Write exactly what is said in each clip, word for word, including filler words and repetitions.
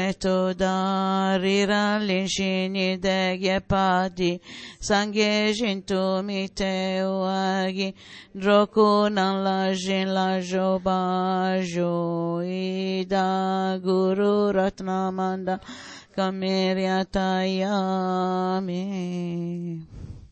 Etoda rira linshini degye padi sangye shintu mite uagi droku nan la jin la joba jo ida guru ratnamanda kameryatayami.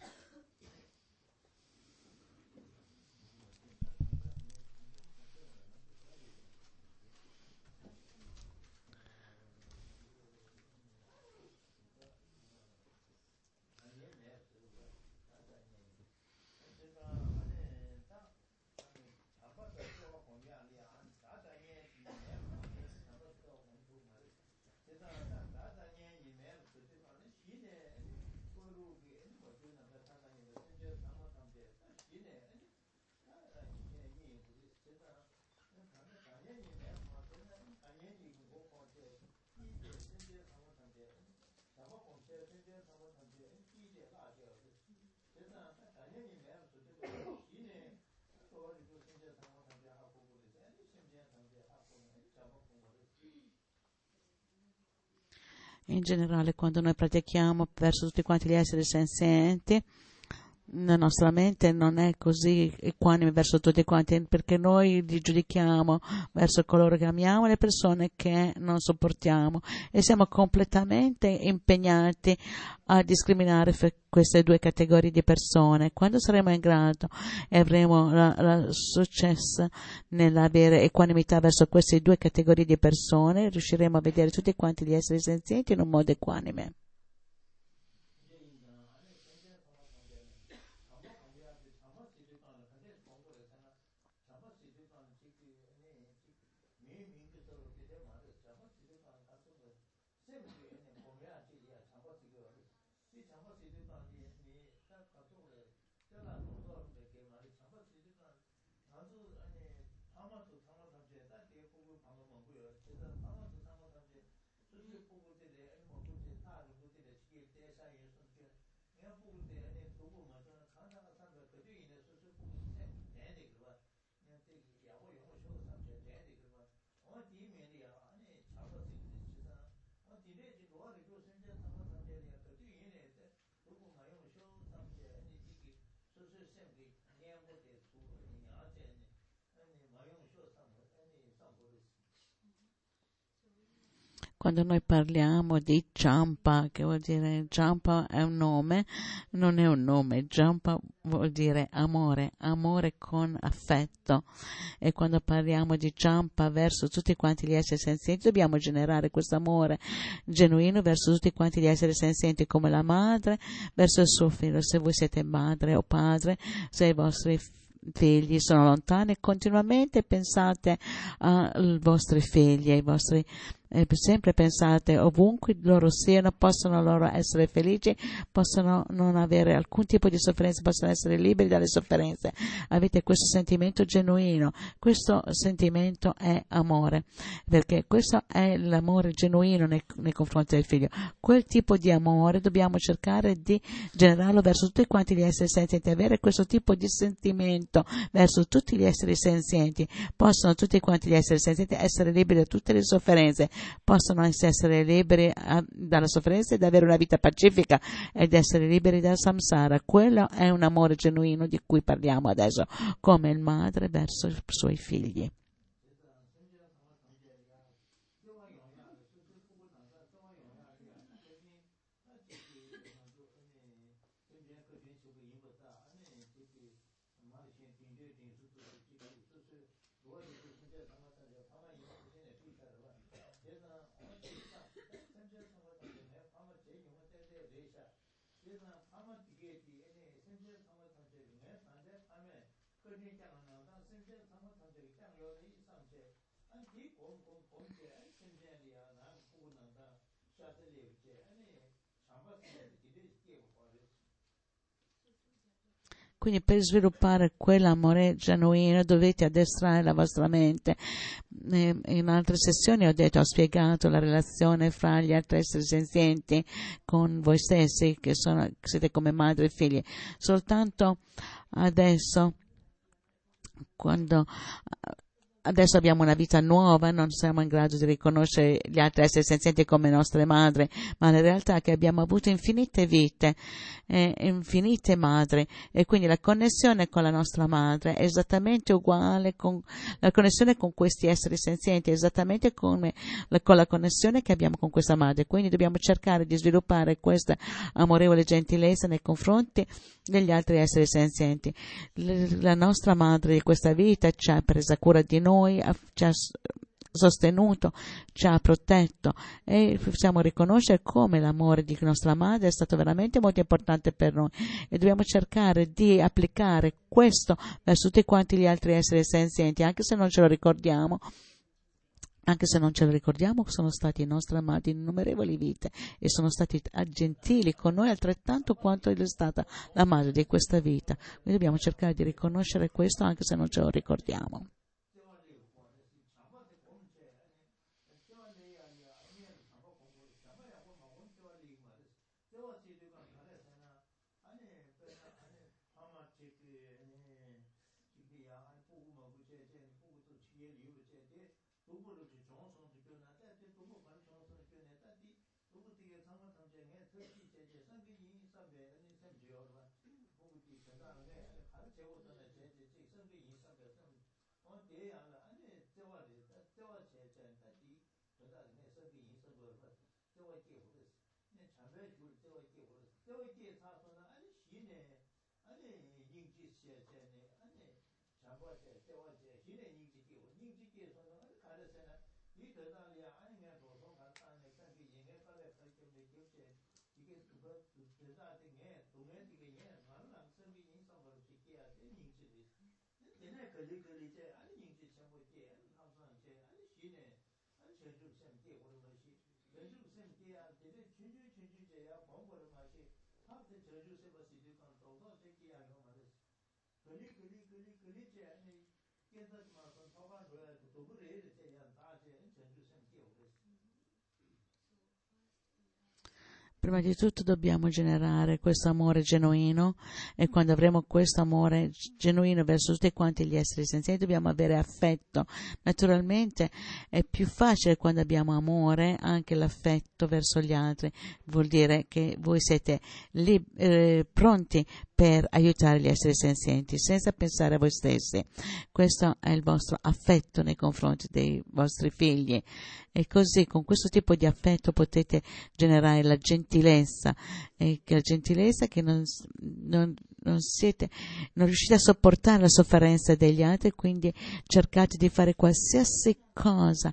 In generale, quando noi pratichiamo verso tutti quanti gli esseri senzienti, la nostra mente non è così equanime verso tutti quanti, perché noi li giudichiamo verso coloro che amiamo e le persone che non sopportiamo, e siamo completamente impegnati a discriminare queste due categorie di persone. Quando saremo in grado e avremo la, la successo nell'avere equanimità verso queste due categorie di persone, riusciremo a vedere tutti quanti gli esseri senzienti in un modo equanime. Quando noi parliamo di Jampa, che vuol dire Jampa è un nome, non è un nome, Jampa vuol dire amore, amore con affetto, e quando parliamo di Jampa verso tutti quanti gli esseri senzienti dobbiamo generare questo amore genuino verso tutti quanti gli esseri senzienti, come la madre verso il suo figlio. Se voi siete madre o padre, se i vostri figli sono lontani, continuamente pensate ai vostri figli, ai vostri eh, sempre pensate ovunque loro siano, possono loro essere felici, possono non avere alcun tipo di sofferenza, possono essere liberi dalle sofferenze. Avete questo sentimento genuino, questo sentimento è amore, perché questo è l'amore genuino nei, nei confronti del figlio. Quel tipo di amore dobbiamo cercare di generarlo verso tutti quanti gli esseri senzienti. Avere questo tipo di sentimento verso tutti gli esseri senzienti, possono tutti quanti gli esseri senzienti essere liberi da tutte le sofferenze, possono essere liberi a, dalla sofferenza ed avere una vita pacifica ed essere liberi dal samsara. Quello è un amore genuino di cui parliamo adesso, come il madre verso i suoi figli. Quindi per sviluppare quell'amore genuino dovete addestrare la vostra mente. In altre sessioni ho detto, ho spiegato la relazione fra gli altri esseri senzienti con voi stessi, che sono, siete come madri e figli. Soltanto adesso, quando adesso abbiamo una vita nuova, non siamo in grado di riconoscere gli altri esseri senzienti come nostre madri, ma la realtà è che abbiamo avuto infinite vite, eh, infinite madri, e quindi la connessione con la nostra madre è esattamente uguale con la connessione con questi esseri senzienti, è esattamente come la, con la connessione che abbiamo con questa madre. Quindi dobbiamo cercare di sviluppare questa amorevole gentilezza nei confronti degli altri esseri senzienti. La nostra madre di questa vita ci ha presa cura di noi, ci ha sostenuto, ci ha protetto, e possiamo riconoscere come l'amore di nostra madre è stato veramente molto importante per noi, e dobbiamo cercare di applicare questo verso tutti quanti gli altri esseri senzienti, anche se non ce lo ricordiamo. Anche se non ce lo ricordiamo, sono stati i nostri amati in innumerevoli vite e sono stati gentili con noi altrettanto quanto è stata la madre di questa vita. Quindi dobbiamo cercare di riconoscere questo anche se non ce lo ricordiamo. Prima di tutto dobbiamo generare questo amore genuino, e quando avremo questo amore genuino verso tutti quanti gli esseri senzienti dobbiamo avere affetto. Naturalmente è più facile quando abbiamo amore, anche l'affetto verso gli altri vuol dire che voi siete lì, eh, pronti per aiutare gli esseri senzienti senza pensare a voi stessi. Questo è il vostro affetto nei confronti dei vostri figli, e così con questo tipo di affetto potete generare la gentilezza, e che la gentilezza che non, non, non siete non riuscite a sopportare la sofferenza degli altri, quindi cercate di fare qualsiasi cosa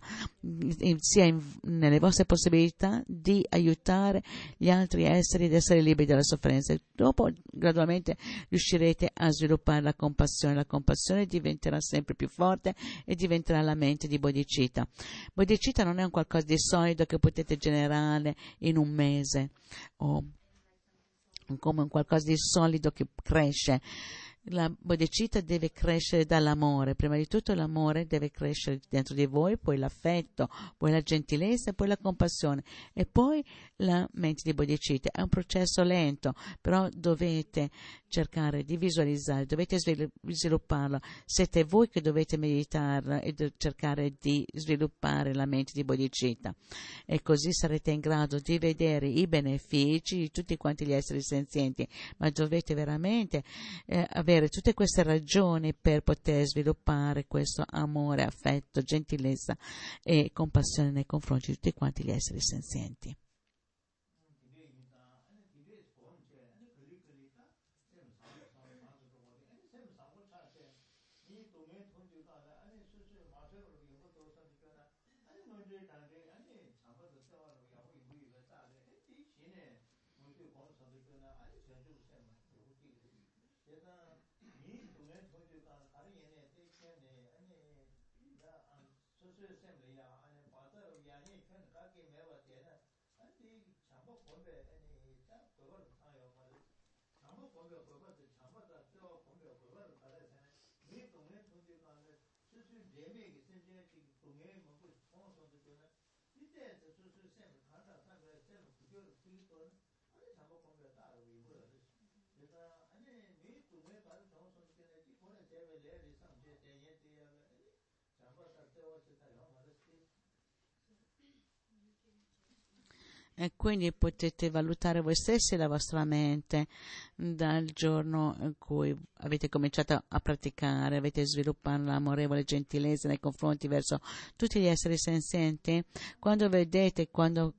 sia in, nelle vostre possibilità di aiutare gli altri esseri ad essere liberi dalla sofferenza. Dopo gradualmente riuscirete a sviluppare la compassione. La compassione diventerà sempre più forte e diventerà la mente di Bodhicitta. Bodhicitta non è un qualcosa di solido che potete generare in un mese o come un qualcosa di solido che cresce. La bodhicitta deve crescere dall'amore. Prima di tutto l'amore deve crescere dentro di voi, poi l'affetto, poi la gentilezza, poi la compassione e poi la mente di bodhicitta. È un processo lento, però dovete cercare di visualizzare, dovete svilupparlo. Siete voi che dovete meditare e cercare di sviluppare la mente di bodhicitta, e così sarete in grado di vedere i benefici di tutti quanti gli esseri senzienti, ma dovete veramente eh, avere tutte queste ragioni per poter sviluppare questo amore, affetto, gentilezza e compassione nei confronti di tutti quanti gli esseri senzienti. E quindi potete valutare voi stessi la vostra mente dal giorno in cui avete cominciato a praticare, avete sviluppato l'amorevole gentilezza nei confronti verso tutti gli esseri senzienti. Quando vedete, quando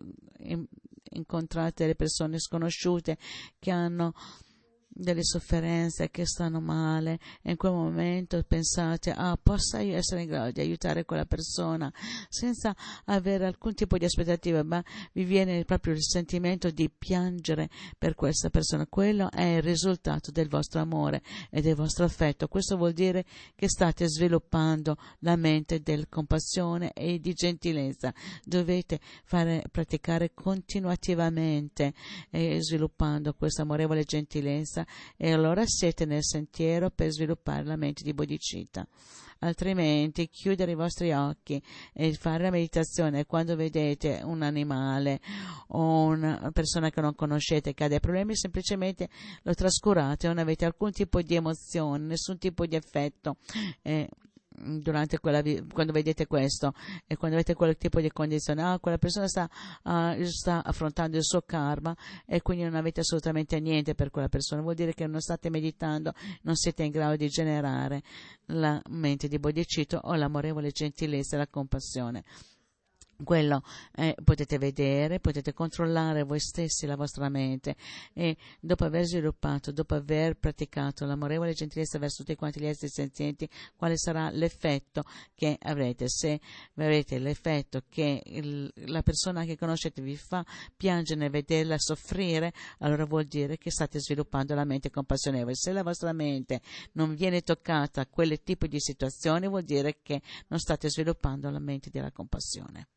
incontrate le persone sconosciute che hanno delle sofferenze, che stanno male, e in quel momento pensate, ah, possa io essere in grado di aiutare quella persona senza avere alcun tipo di aspettativa, ma vi viene proprio il sentimento di piangere per questa persona. Quello è il risultato del vostro amore e del vostro affetto. Questo vuol dire che state sviluppando la mente del compassione e di gentilezza. Dovete fare, praticare continuativamente eh, sviluppando questa amorevole gentilezza, e allora siete nel sentiero per sviluppare la mente di bodhicitta. Altrimenti chiudere i vostri occhi e fare la meditazione quando vedete un animale o una persona che non conoscete che ha dei problemi, semplicemente lo trascurate, non avete alcun tipo di emozione, nessun tipo di effetto eh, durante quella vi- quando vedete questo, e quando avete quel tipo di condizione, ah, quella persona sta, ah, sta affrontando il suo karma, e quindi non avete assolutamente niente per quella persona, vuol dire che non state meditando, non siete in grado di generare la mente di bodhicitta o l'amorevole gentilezza e la compassione. Quello eh, potete vedere, potete controllare voi stessi la vostra mente, e dopo aver sviluppato, dopo aver praticato l'amorevole gentilezza verso tutti quanti gli esseri senzienti, quale sarà l'effetto che avrete. Se avrete l'effetto che il, la persona che conoscete vi fa piangere nel vederla soffrire, allora vuol dire che state sviluppando la mente compassionevole. Se la vostra mente non viene toccata a quel tipo di situazioni, vuol dire che non state sviluppando la mente della compassione.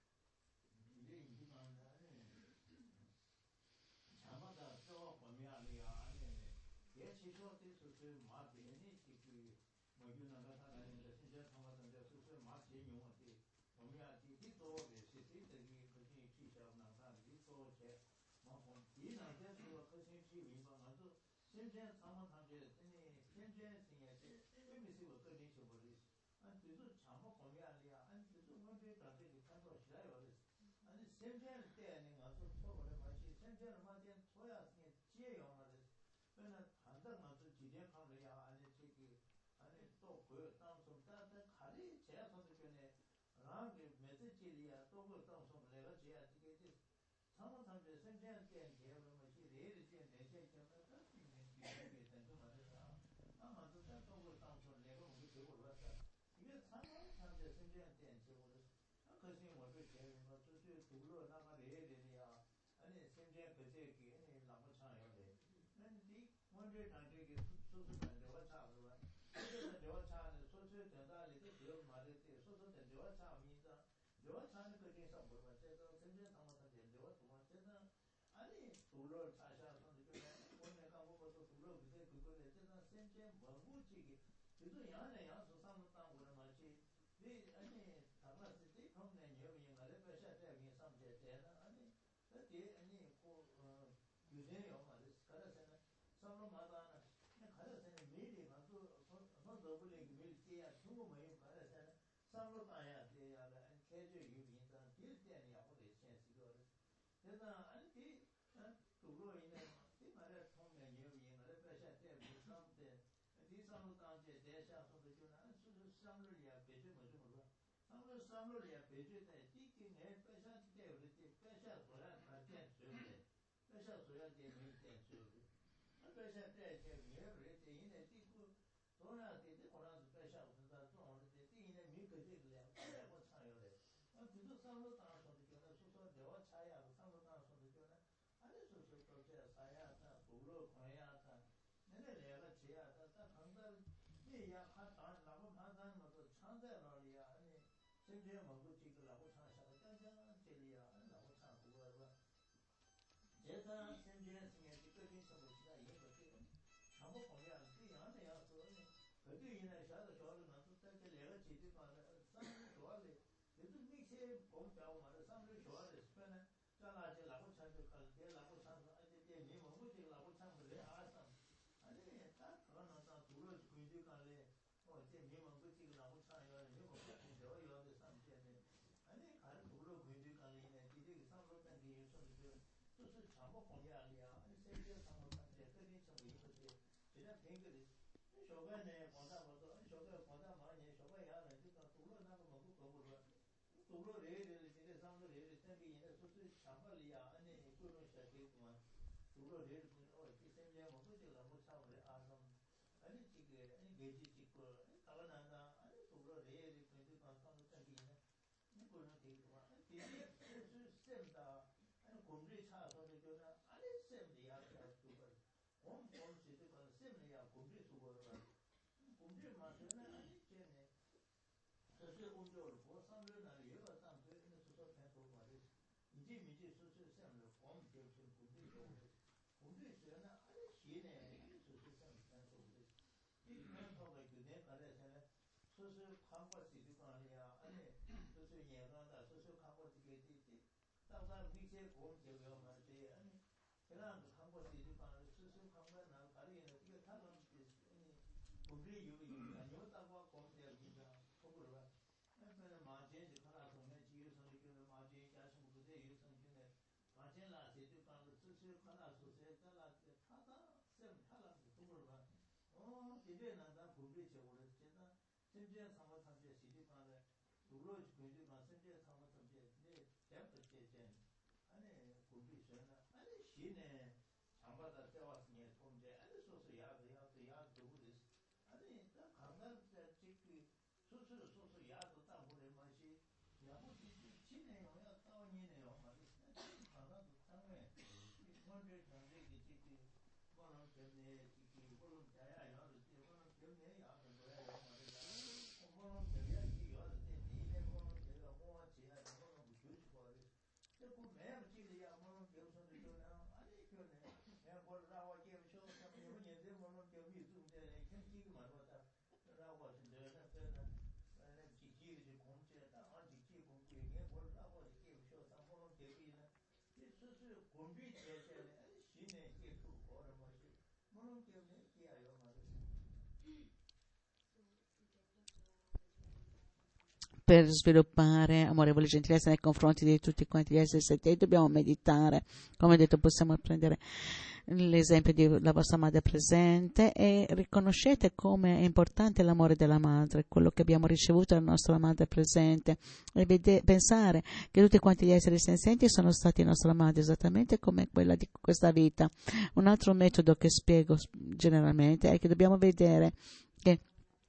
Per sviluppare amorevole gentilezza nei confronti di tutti quanti gli esseri sententi dobbiamo meditare. Come ho detto, possiamo prendere l'esempio della vostra madre presente e riconoscete come è importante l'amore della madre, quello che abbiamo ricevuto dalla nostra madre presente, e vede, pensare che tutti quanti gli esseri senzienti sono stati nostra madre esattamente come quella di questa vita. Un altro metodo che spiego generalmente è che dobbiamo vedere che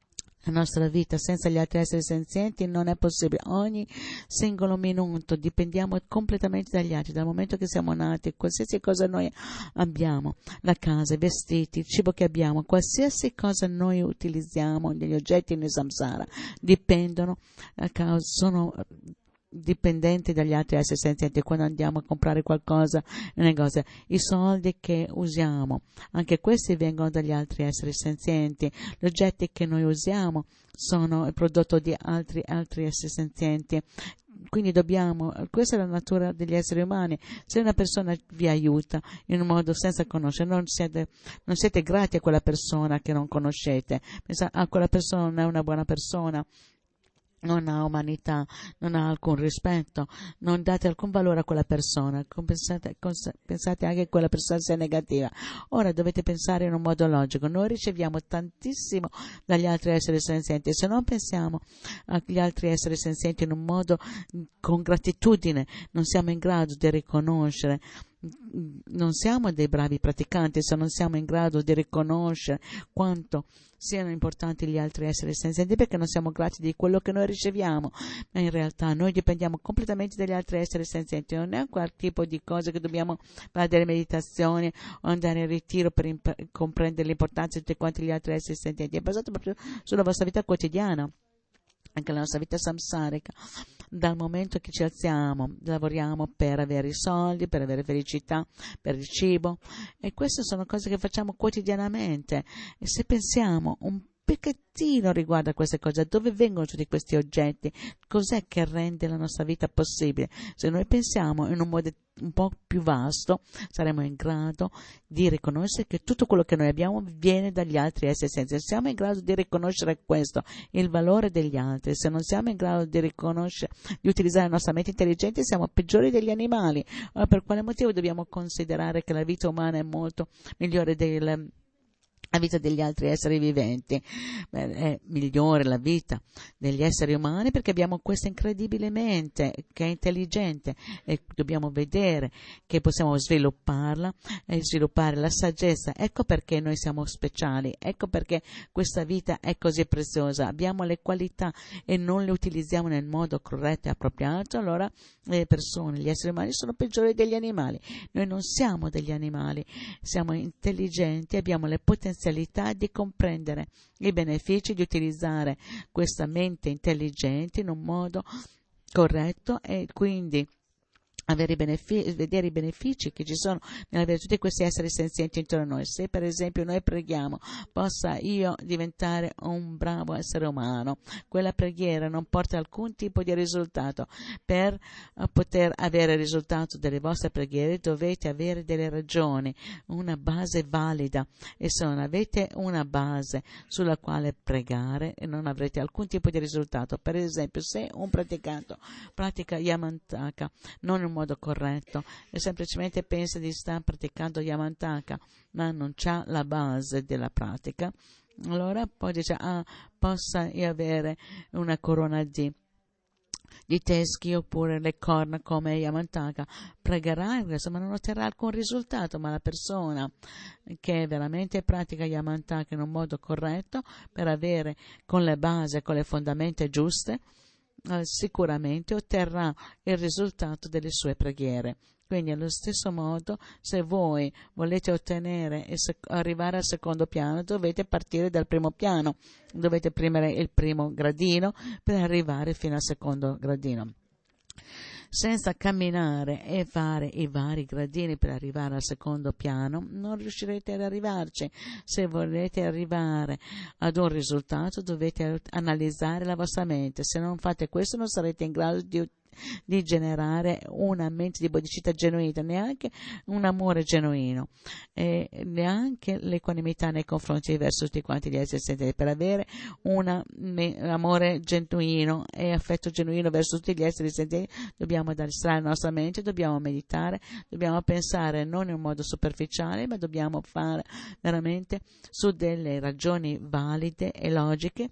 la nostra vita senza gli altri esseri senzienti non è possibile. Ogni singolo minuto dipendiamo completamente dagli altri, dal momento che siamo nati. Qualsiasi cosa noi abbiamo, la casa, i vestiti, il cibo che abbiamo, qualsiasi cosa noi utilizziamo, gli oggetti nel samsara dipendono, sono dipendenti dagli altri esseri senzienti. Quando andiamo a comprare qualcosa in negozio, i soldi che usiamo, anche questi vengono dagli altri esseri senzienti. Gli oggetti che noi usiamo sono il prodotto di altri altri esseri senzienti. Quindi dobbiamo, questa è la natura degli esseri umani. Se una persona vi aiuta in un modo senza conoscere, non siete, non siete grati a quella persona che non conoscete. Pensate, ah, quella persona non è una buona persona, non ha umanità, non ha alcun rispetto, non date alcun valore a quella persona, pensate, pensate anche che quella persona sia negativa. Ora dovete pensare in un modo logico. Noi riceviamo tantissimo dagli altri esseri senzienti. Se non pensiamo agli altri esseri senzienti in un modo con gratitudine, non siamo in grado di riconoscere, non siamo dei bravi praticanti se non siamo in grado di riconoscere quanto siano importanti gli altri esseri senzienti, perché non siamo grati di quello che noi riceviamo. Ma in realtà noi dipendiamo completamente dagli altri esseri senzienti. Non è quel tipo di cose che dobbiamo fare delle meditazioni o andare in ritiro per imp- comprendere l'importanza di tutti quanti gli altri esseri senzienti. È basato proprio sulla vostra vita quotidiana, anche la nostra vita samsarica. Dal momento che ci alziamo, lavoriamo per avere i soldi, per avere felicità, per il cibo, e queste sono cose che facciamo quotidianamente. E se pensiamo un pochettino riguardo a queste cose, da dove vengono tutti questi oggetti, cos'è che rende la nostra vita possibile. Se noi pensiamo in un modo un po' più vasto, saremo in grado di riconoscere che tutto quello che noi abbiamo viene dagli altri esseri senzienti. Se siamo in grado di riconoscere questo, il valore degli altri, se non siamo in grado di riconoscere, di utilizzare la nostra mente intelligente, siamo peggiori degli animali. Allora, per quale motivo dobbiamo considerare che la vita umana è molto migliore del la vita degli altri esseri viventi? Beh, è migliore la vita degli esseri umani perché abbiamo questa incredibile mente che è intelligente e dobbiamo vedere che possiamo svilupparla e sviluppare la saggezza. Ecco perché noi siamo speciali, ecco perché questa vita è così preziosa. Abbiamo le qualità e non le utilizziamo nel modo corretto e appropriato, allora le persone, gli esseri umani sono peggiori degli animali. Noi non siamo degli animali, siamo intelligenti, abbiamo le potenzialità di comprendere i benefici di utilizzare questa mente intelligente in un modo corretto e quindi avere i benefici, vedere i benefici che ci sono nell'avere tutti questi esseri senzienti intorno a noi. Se per esempio noi preghiamo, possa io diventare un bravo essere umano, quella preghiera non porta alcun tipo di risultato. Per uh, poter avere il risultato delle vostre preghiere dovete avere delle ragioni, una base valida, e se non avete una base sulla quale pregare non avrete alcun tipo di risultato. Per esempio, se un praticante pratica Yamantaka non in modo corretto e semplicemente pensa di stare praticando Yamantaka ma non c'ha la base della pratica, allora poi dice ah, possa io avere una corona di di teschi oppure le corna come Yamantaka, pregherà ma non otterrà alcun risultato. Ma la persona che veramente pratica Yamantaka in un modo corretto, per avere con le basi, con le fondamenta giuste, eh, sicuramente otterrà il risultato delle sue preghiere. Quindi allo stesso modo, se voi volete ottenere e sec- arrivare al secondo piano, dovete partire dal primo piano, dovete premere il primo gradino per arrivare fino al secondo gradino. Senza camminare e fare i vari gradini per arrivare al secondo piano non riuscirete ad arrivarci. Se volete arrivare ad un risultato dovete analizzare la vostra mente. Se non fate questo non sarete in grado di di generare una mente di bodhicitta genuina, neanche un amore genuino e neanche l'equanimità nei confronti verso tutti quanti gli esseri senzienti. Per avere un amore genuino e affetto genuino verso tutti gli esseri senzienti dobbiamo addestrare la nostra mente, dobbiamo meditare, dobbiamo pensare non in un modo superficiale, ma dobbiamo fare veramente su delle ragioni valide e logiche,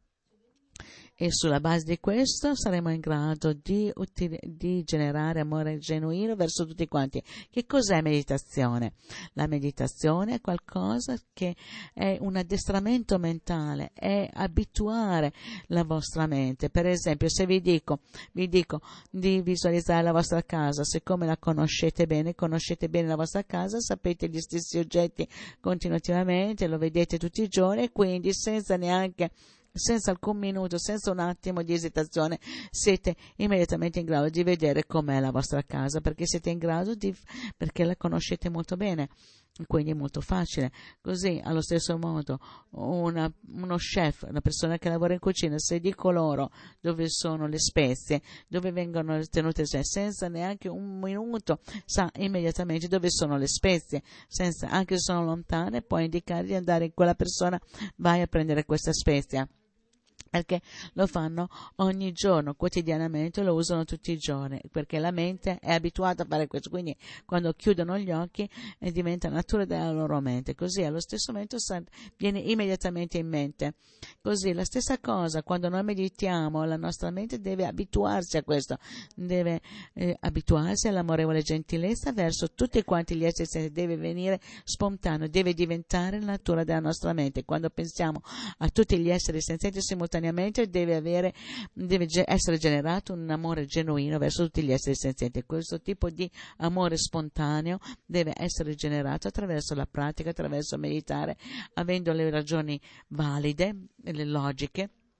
e sulla base di questo saremo in grado di, util- di generare amore genuino verso tutti quanti. Che cos'è meditazione? La meditazione è qualcosa che è un addestramento mentale, è abituare la vostra mente. Per esempio, se vi dico, vi dico di visualizzare la vostra casa, siccome la conoscete bene, conoscete bene la vostra casa, sapete gli stessi oggetti continuativamente, lo vedete tutti i giorni, quindi senza neanche senza alcun minuto, senza un attimo di esitazione, siete immediatamente in grado di vedere com'è la vostra casa, perché siete in grado di, perché la conoscete molto bene, quindi è molto facile. Così, allo stesso modo, una, uno chef, una persona che lavora in cucina, se dico loro dove sono le spezie, dove vengono tenute, cioè, senza neanche un minuto, sa immediatamente dove sono le spezie, senza, anche se sono lontane, può indicare di andare in quella persona, vai a prendere questa spezia, perché lo fanno ogni giorno, quotidianamente, lo usano tutti i giorni, perché la mente è abituata a fare questo, quindi quando chiudono gli occhi eh, diventa natura della loro mente, così allo stesso momento viene immediatamente in mente. Così la stessa cosa, quando noi meditiamo, la nostra mente deve abituarsi a questo, deve eh, abituarsi all'amorevole gentilezza verso tutti quanti gli esseri, deve venire spontaneo, deve diventare la natura della nostra mente. Quando pensiamo a tutti gli esseri senzienti simultaneamente, deve avere, deve essere generato un amore genuino verso tutti gli esseri senzienti. Questo tipo di amore spontaneo deve essere generato attraverso la pratica, attraverso meditare, avendo le ragioni valide, le logiche,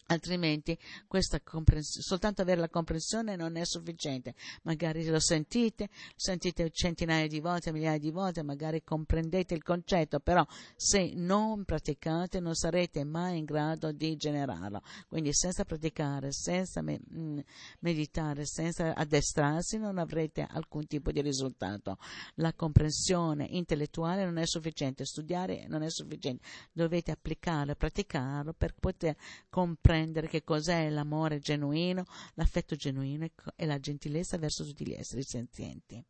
Altrimenti questa comprens- soltanto avere la comprensione non è sufficiente. Magari lo sentite, sentite centinaia di volte, migliaia di volte, magari comprendete il concetto, però se non praticate non sarete mai in grado di generarlo. Quindi senza praticare, senza me- mh, meditare, senza addestrarsi non avrete alcun tipo di risultato. La comprensione intellettuale non è sufficiente, studiare non è sufficiente, dovete applicarlo, praticarlo per poter comprendere che cos'è l'amore genuino, l'affetto genuino e la gentilezza verso tutti gli esseri senzienti.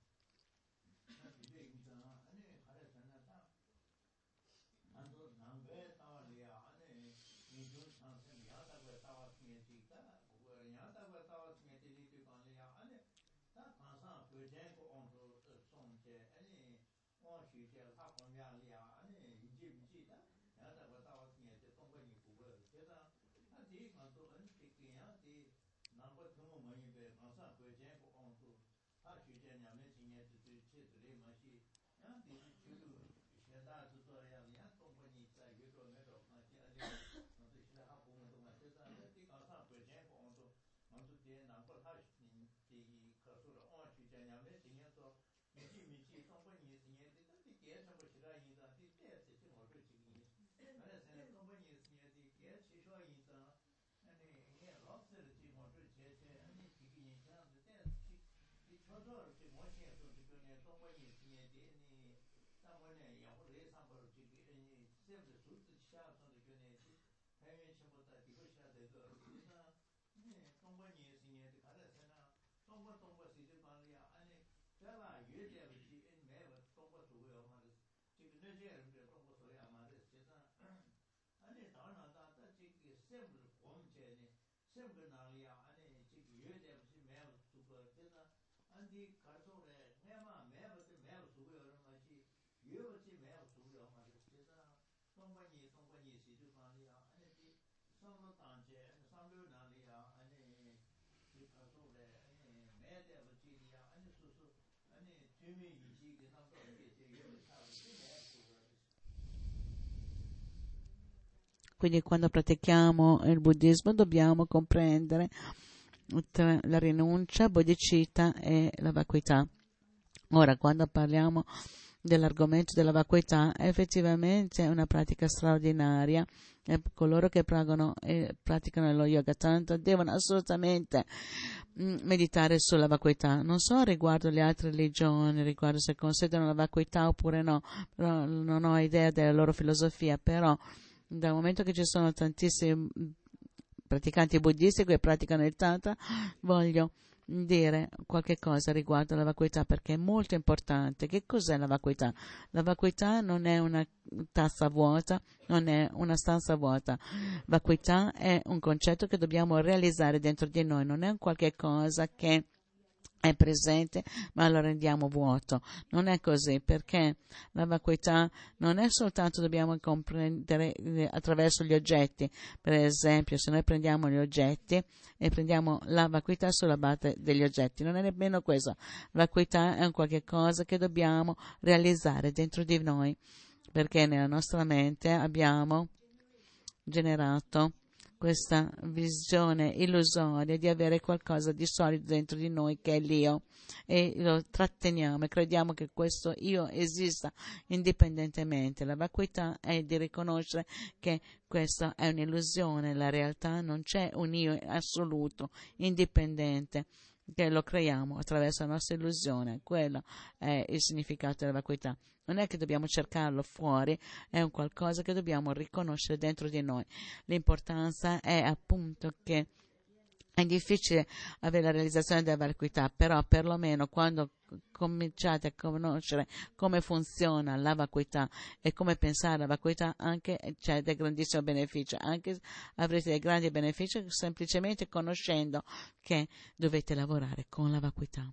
Quindi quando pratichiamo il buddismo dobbiamo comprendere la rinuncia, bodhicitta e la vacuità. Ora, quando parliamo dell'argomento della vacuità, effettivamente è una pratica straordinaria e coloro che praticano, eh, praticano lo yoga tantra devono assolutamente mh, meditare sulla vacuità. Non so riguardo le altre religioni, riguardo se considerano la vacuità oppure no, però non ho idea della loro filosofia, però dal momento che ci sono tantissimi praticanti buddisti che praticano il tantra, voglio dire qualche cosa riguardo alla vacuità perché è molto importante. Che cos'è la vacuità? La vacuità non è una tazza vuota, non è una stanza vuota. Vacuità è un concetto che dobbiamo realizzare dentro di noi, non è un qualche cosa che è presente ma lo rendiamo vuoto. Non è così, perché la vacuità non è soltanto dobbiamo comprendere eh, attraverso gli oggetti. Per esempio, se noi prendiamo gli oggetti e prendiamo la vacuità sulla base degli oggetti, non è nemmeno questo. La vacuità è un qualche cosa che dobbiamo realizzare dentro di noi, perché nella nostra mente abbiamo generato questa visione illusoria di avere qualcosa di solido dentro di noi che è l'io e lo tratteniamo e crediamo che questo io esista indipendentemente. La vacuità è di riconoscere che questa è un'illusione, la realtà non c'è un io assoluto, indipendente, che lo creiamo attraverso la nostra illusione. Quello è il significato della vacuità. Non è che dobbiamo cercarlo fuori, è un qualcosa che dobbiamo riconoscere dentro di noi. L'importanza è appunto che è difficile avere la realizzazione della vacuità, però perlomeno quando cominciate a conoscere come funziona la vacuità e come pensare alla vacuità, anche c'è dei grandissimi benefici, anche avrete dei grandi benefici semplicemente conoscendo che dovete lavorare con la vacuità.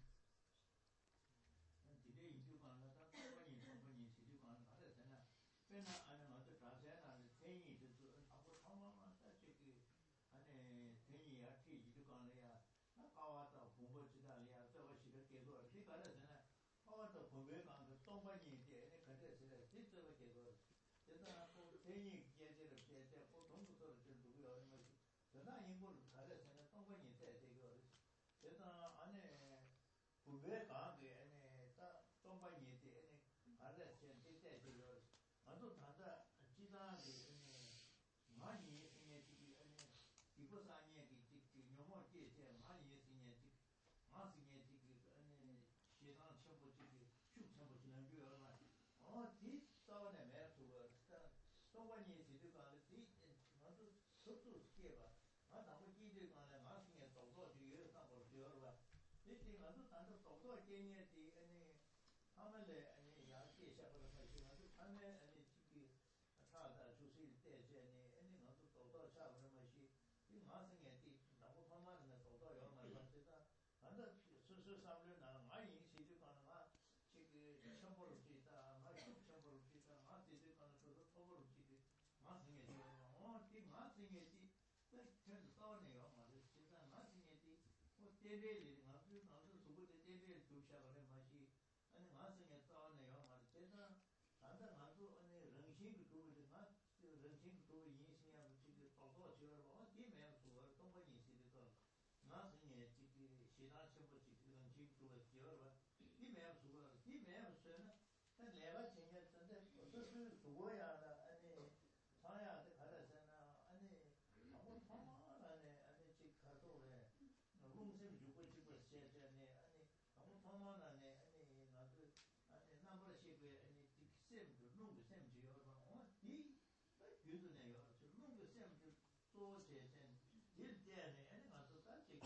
전화 인물 가르쳐서 동반이 돼 되고 제가 안에 부배 가게 안에 딱 동반이 돼 안에 가르쳐 돼 되고 아주 다다 지나게 안에 많이 이제 안에 이거 아니에 그 너무 이제 많이 이제 마스게 그 안에 시장 전부 지금 쭉 전부 지난 게 얼마 어 뒤따오네 매수가 동반이 지도가 뒤 아주 속도 스케바 아 나무 기대 간에 마스게 도도 뒤에 상으로 되어라 이때 아주 단도 도도 개념이 아니 하면에 아니 야기 시작을 하지 아주 판에 아니 지기 차다 주실 때 전에 아니 아주 도도 차는 것이 이 마스게 뒤 나무 판만에 도도 여러 말 받다 안다 수수 삼려 나는 많이 시주 가는 거 지금 첨보를 지다 많이 첨보를 지다 많이 지도 가는 것도 토보를 지기 마스게 지어 어디 마스게 지 전 싸우네요 말이 진짜 마스게 지 뭐 때려리 아주 아주 수고대 때려 두셔가는 맛이 아니 마스게 싸우네요 말이 진짜 안다 아주 아니 런싱 그거를 막 런싱 그거 인생하고 지금 도도 지어 봐 뒤에 그거 동반이 시도 나중에 지금 시장 전부 지금 지금 지어봐 이 매우 수고 이 매우 쓰는 내가 챙겼는데 어떻게 수고야다 아니 사야한테 가르쳐나 아니 아무 통화하네 아니 지 가도래 롱샘 주고 주고 세잖니 아니 아무 통화하네 아니 나도 아니 남벌 시부에 아니 셈도 롱도 셈 지어봐 어디 유도네요 저 롱도 셈도 또 제전 일때네 아니 가서 단지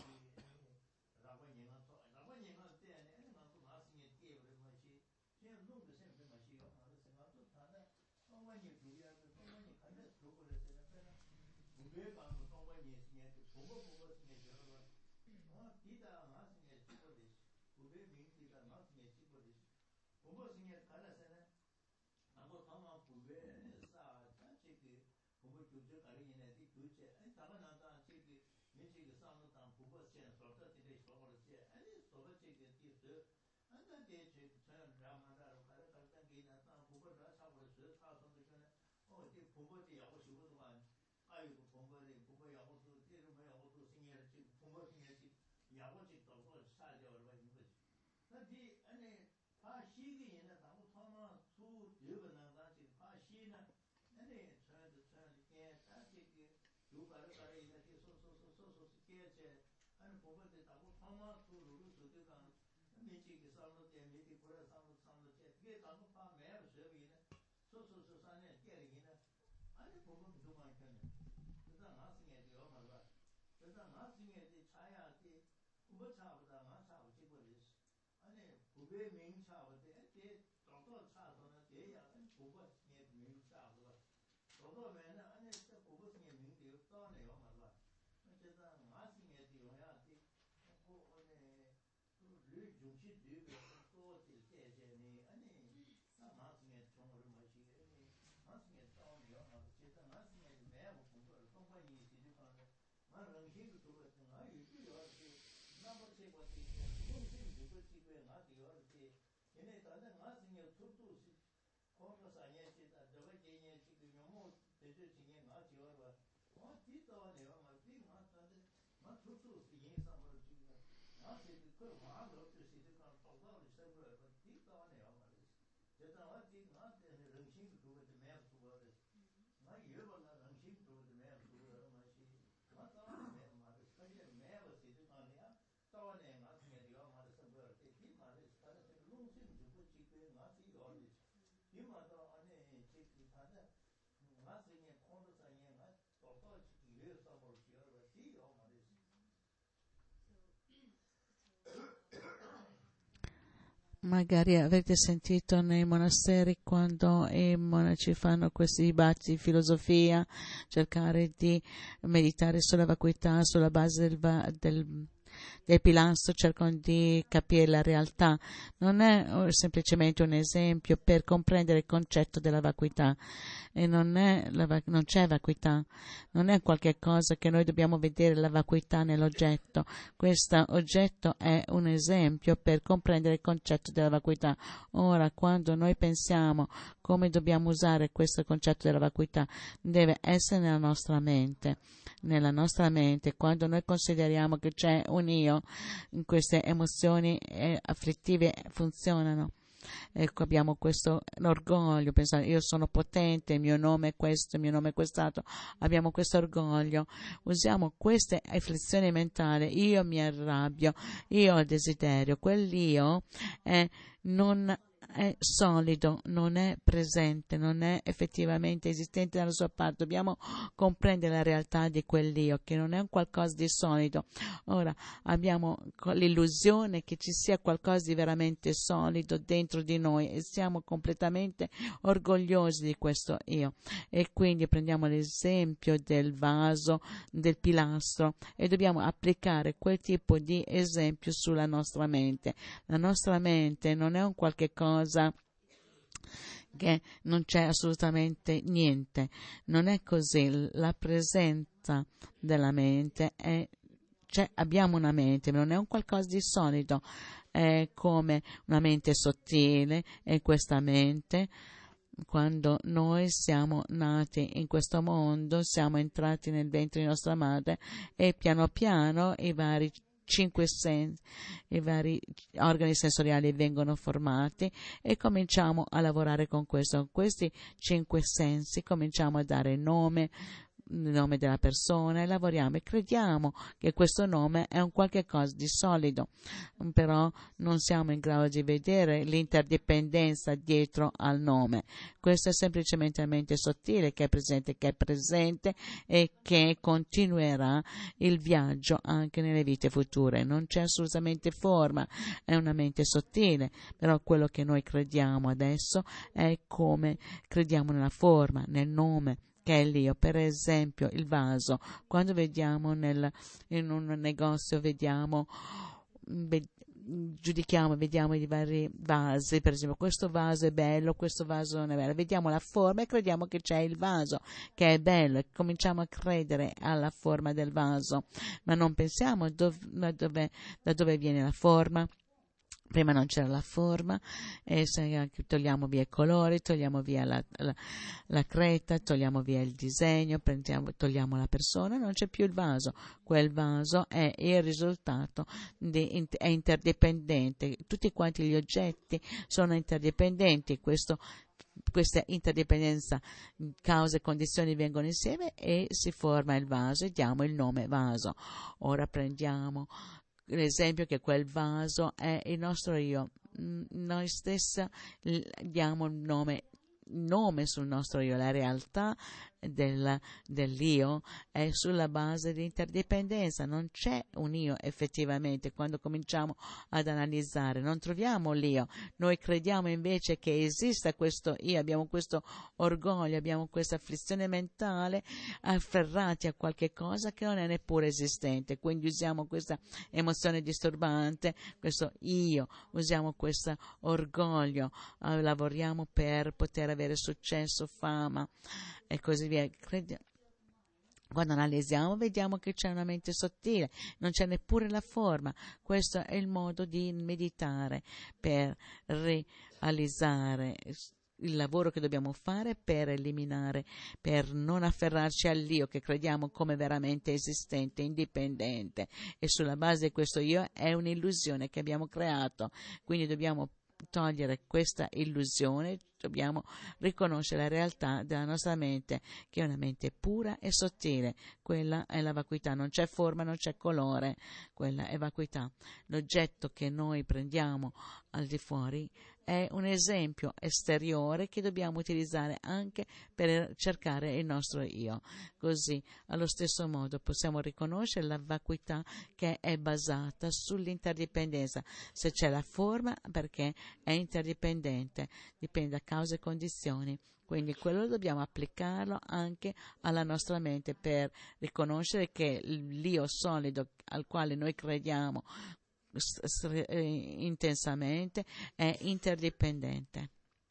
라고니가 또 라고니가 때네 아니 가서 마스니 때버려 마시 그냥 롱도 셈도 마시요 하는 생각도 다네 동반이 두야도 동반이 간다 그거를 때는 무배가 동반이 있으면 보고 보고 있으면 여러분 어 디다 마스니 찍어듯이 무배 민기가 마스니 찍어듯이 보고 있으면 가라서는 아무 상황 부배 사 자체기 보고 조절 가리네 디 도체 아니 다만 나타 지기 미치기 상도 당 보고 시엔 소다 되게 소거를 제 아니 소가 지기 뒤서 안다 대체 저 라마다로 가라 갈단 게 나타 보고 다 사고를 저 사선도 전에 어디 보고지 하고 싶어도만 아이고 본거리 보고 야고도 때르면 야고도 생일 지금 본거 생일 야고지 또 사려 얼마 힘들지 나디 아니 파시기 있는 다고 토마 수 여번나 같이 파시나 아니 저도 저게 다시기 요가를 가래 이렇게 소소소소소 깨체 아니 보고도 다고 토마 수를 수도가 미치기 살로 때 미리 보라 살로 살로 때 그게 다고 파 매를 서비는 소소소산에 깨리기는 아니 보면 좀 많이 편해 그다 나승에 되어 말봐 그다 나승에 돼 차야지 뭐 차보다 나 차고 집어리지 아니 부배 명차한테 때 도도 차서는 대야 부배의 명차가 도도면은 아니 저 부배의 명대로 떠내요 말봐 그래서 마승에 되어야 돼 그 안에 그 중시 되게 또 때제니 아니 나 마승에 종을 마시게 아니 마승에 떠내요 말봐 제가 마승에 매우 공부를 동반이 시작하는 나는 힘을 두었던 아 이게 나머 세고지 무슨 누구지고에 나디어지 얘네 다들 나중에 투투시 거기서 아니지다 저거 개념 지금 너무 대주진에 나지어봐 어 뒤도네요 막뒤 나한테 나 투투시 예상으로 지금 나한테 그 마음을 어떻게 시작한 도가를 세고요 뒤도네요 말이지 제가 어디 나한테 런칭 그거도 매우 그거를 나 여러분은 런칭 그거도 매우 그거를 마시 맞다네 매우 말을 그게 매우 시작하냐 또네 나중에 이거 말해서 뭐 이 말에 스타트 롱심 주고 지금 나지 어디 이 말도 안에 지금 다들 나중에 콘도상에 나 또또 이래서 뭘 지어봐 뒤요 말이지 Magari avete sentito nei monasteri quando i monaci fanno questi dibattiti di filosofia, cercare di meditare sulla vacuità, sulla base del, va- del del pilastro cercano di capire la realtà. Non è semplicemente un esempio per comprendere il concetto della vacuità, e non, è la, non c'è vacuità, non è qualche cosa che noi dobbiamo vedere la vacuità nell'oggetto. Questo oggetto è un esempio per comprendere il concetto della vacuità. Ora, quando noi pensiamo come dobbiamo usare questo concetto della vacuità, deve essere nella nostra mente. Nella nostra mente, quando noi consideriamo che c'è un io, queste emozioni eh, afflittive funzionano. Ecco, abbiamo questo orgoglio, pensare io sono potente, il mio nome è questo, il mio nome è quest'altro, abbiamo questo orgoglio, usiamo queste afflizioni mentali, io mi arrabbio, io ho desiderio, quell'io è non è solido, non è presente, non è effettivamente esistente dalla sua parte. Dobbiamo comprendere la realtà di quell'io, che non è un qualcosa di solido. Ora abbiamo l'illusione che ci sia qualcosa di veramente solido dentro di noi e siamo completamente orgogliosi di questo io, e quindi prendiamo l'esempio del vaso, del pilastro, e dobbiamo applicare quel tipo di esempio sulla nostra mente. La nostra mente non è un qualche cosa che non c'è assolutamente niente, non è così. La presenza della mente è, cioè abbiamo una mente, ma non è un qualcosa di solido, è come una mente sottile, e questa mente, quando noi siamo nati in questo mondo, siamo entrati nel ventre di nostra madre, e piano piano i vari cinque sensi, i vari organi sensoriali vengono formati, e cominciamo a lavorare con questo, questi cinque sensi, cominciamo a dare nome, il nome della persona, e lavoriamo e crediamo che questo nome è un qualche cosa di solido, però non siamo in grado di vedere l'interdipendenza dietro al nome. Questo è semplicemente la mente sottile che è presente, che è presente e che continuerà il viaggio anche nelle vite future. Non c'è assolutamente forma, è una mente sottile, però quello che noi crediamo adesso è come crediamo nella forma, nel nome, che è l'io. Per esempio il vaso, quando vediamo nel, in un negozio, vediamo ved, giudichiamo, vediamo i vari vasi, per esempio questo vaso è bello, questo vaso non è bello, vediamo la forma e crediamo che c'è il vaso che è bello, e cominciamo a credere alla forma del vaso, ma non pensiamo dove, da, dove, da dove viene la forma. Prima non c'era la forma, e se togliamo via i colori, togliamo via la, la, la creta, togliamo via il disegno, prendiamo, togliamo la persona, non c'è più il vaso. Quel vaso è il risultato, di, è interdipendente, tutti quanti gli oggetti sono interdipendenti. Questo questa interdipendenza, cause e condizioni vengono insieme e si forma il vaso, e diamo il nome vaso. Ora prendiamo l'esempio che quel vaso è il nostro io, noi stessi diamo il nome, nome sul nostro io. La realtà del, dell'io è sulla base di interdipendenza, non c'è un io effettivamente. Quando cominciamo ad analizzare non troviamo l'io, noi crediamo invece che esista questo io, abbiamo questo orgoglio, abbiamo questa afflizione mentale, afferrati a qualche cosa che non è neppure esistente, quindi usiamo questa emozione disturbante, questo io, usiamo questo orgoglio, eh, lavoriamo per poter avere successo, fama e così via. Quando analizziamo vediamo che c'è una mente sottile, non c'è neppure la forma. Questo è il modo di meditare per realizzare il lavoro che dobbiamo fare, per eliminare, per non afferrarci all'io che crediamo come veramente esistente, indipendente, e sulla base di questo io è un'illusione che abbiamo creato. Quindi dobbiamo togliere questa illusione, dobbiamo riconoscere la realtà della nostra mente, che è una mente pura e sottile. Quella è la vacuità, non c'è forma, non c'è colore, quella è vacuità. L'oggetto che noi prendiamo al di fuori, è un esempio esteriore che dobbiamo utilizzare anche per cercare il nostro io. Così, allo stesso modo, possiamo riconoscere la vacuità che è basata sull'interdipendenza. Se c'è la forma, perché è interdipendente, dipende da cause e condizioni. Quindi quello dobbiamo applicarlo anche alla nostra mente per riconoscere che l'io solido al quale noi crediamo s- s- eh, intensamente è interdipendente.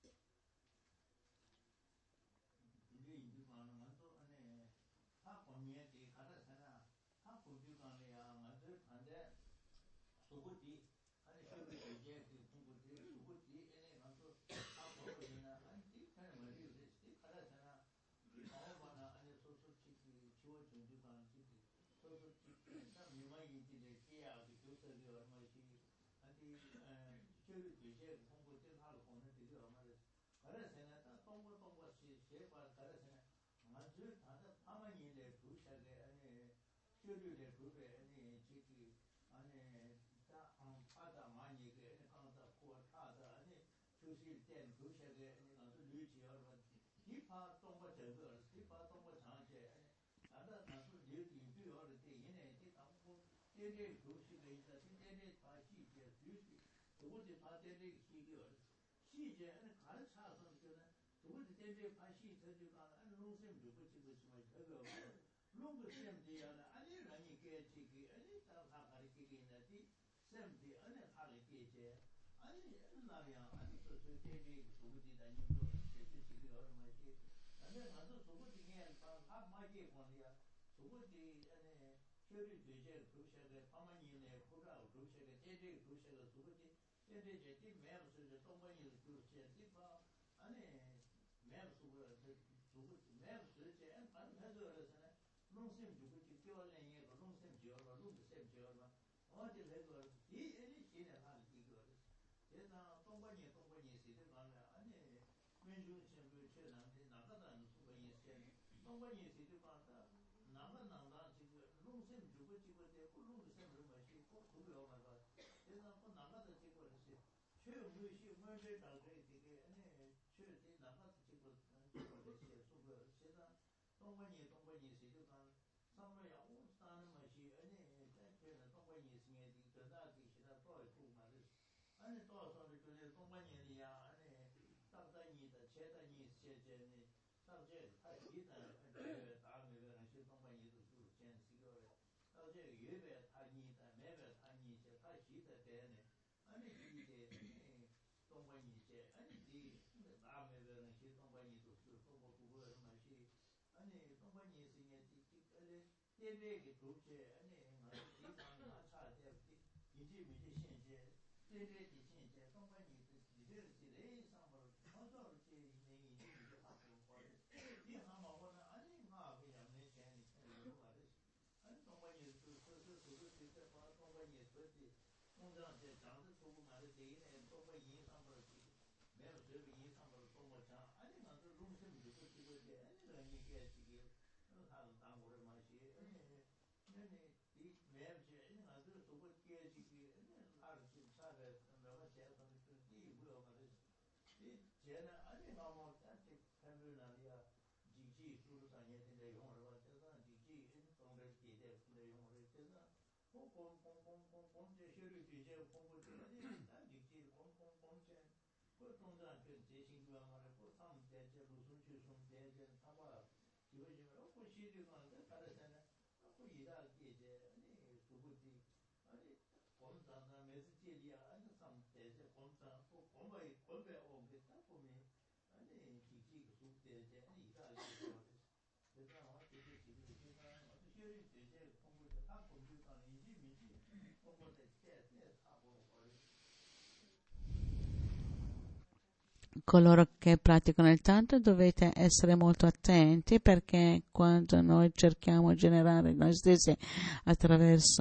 Coloro che praticano il tantra dovete essere molto attenti, perché quando noi cerchiamo di generare noi stessi attraverso,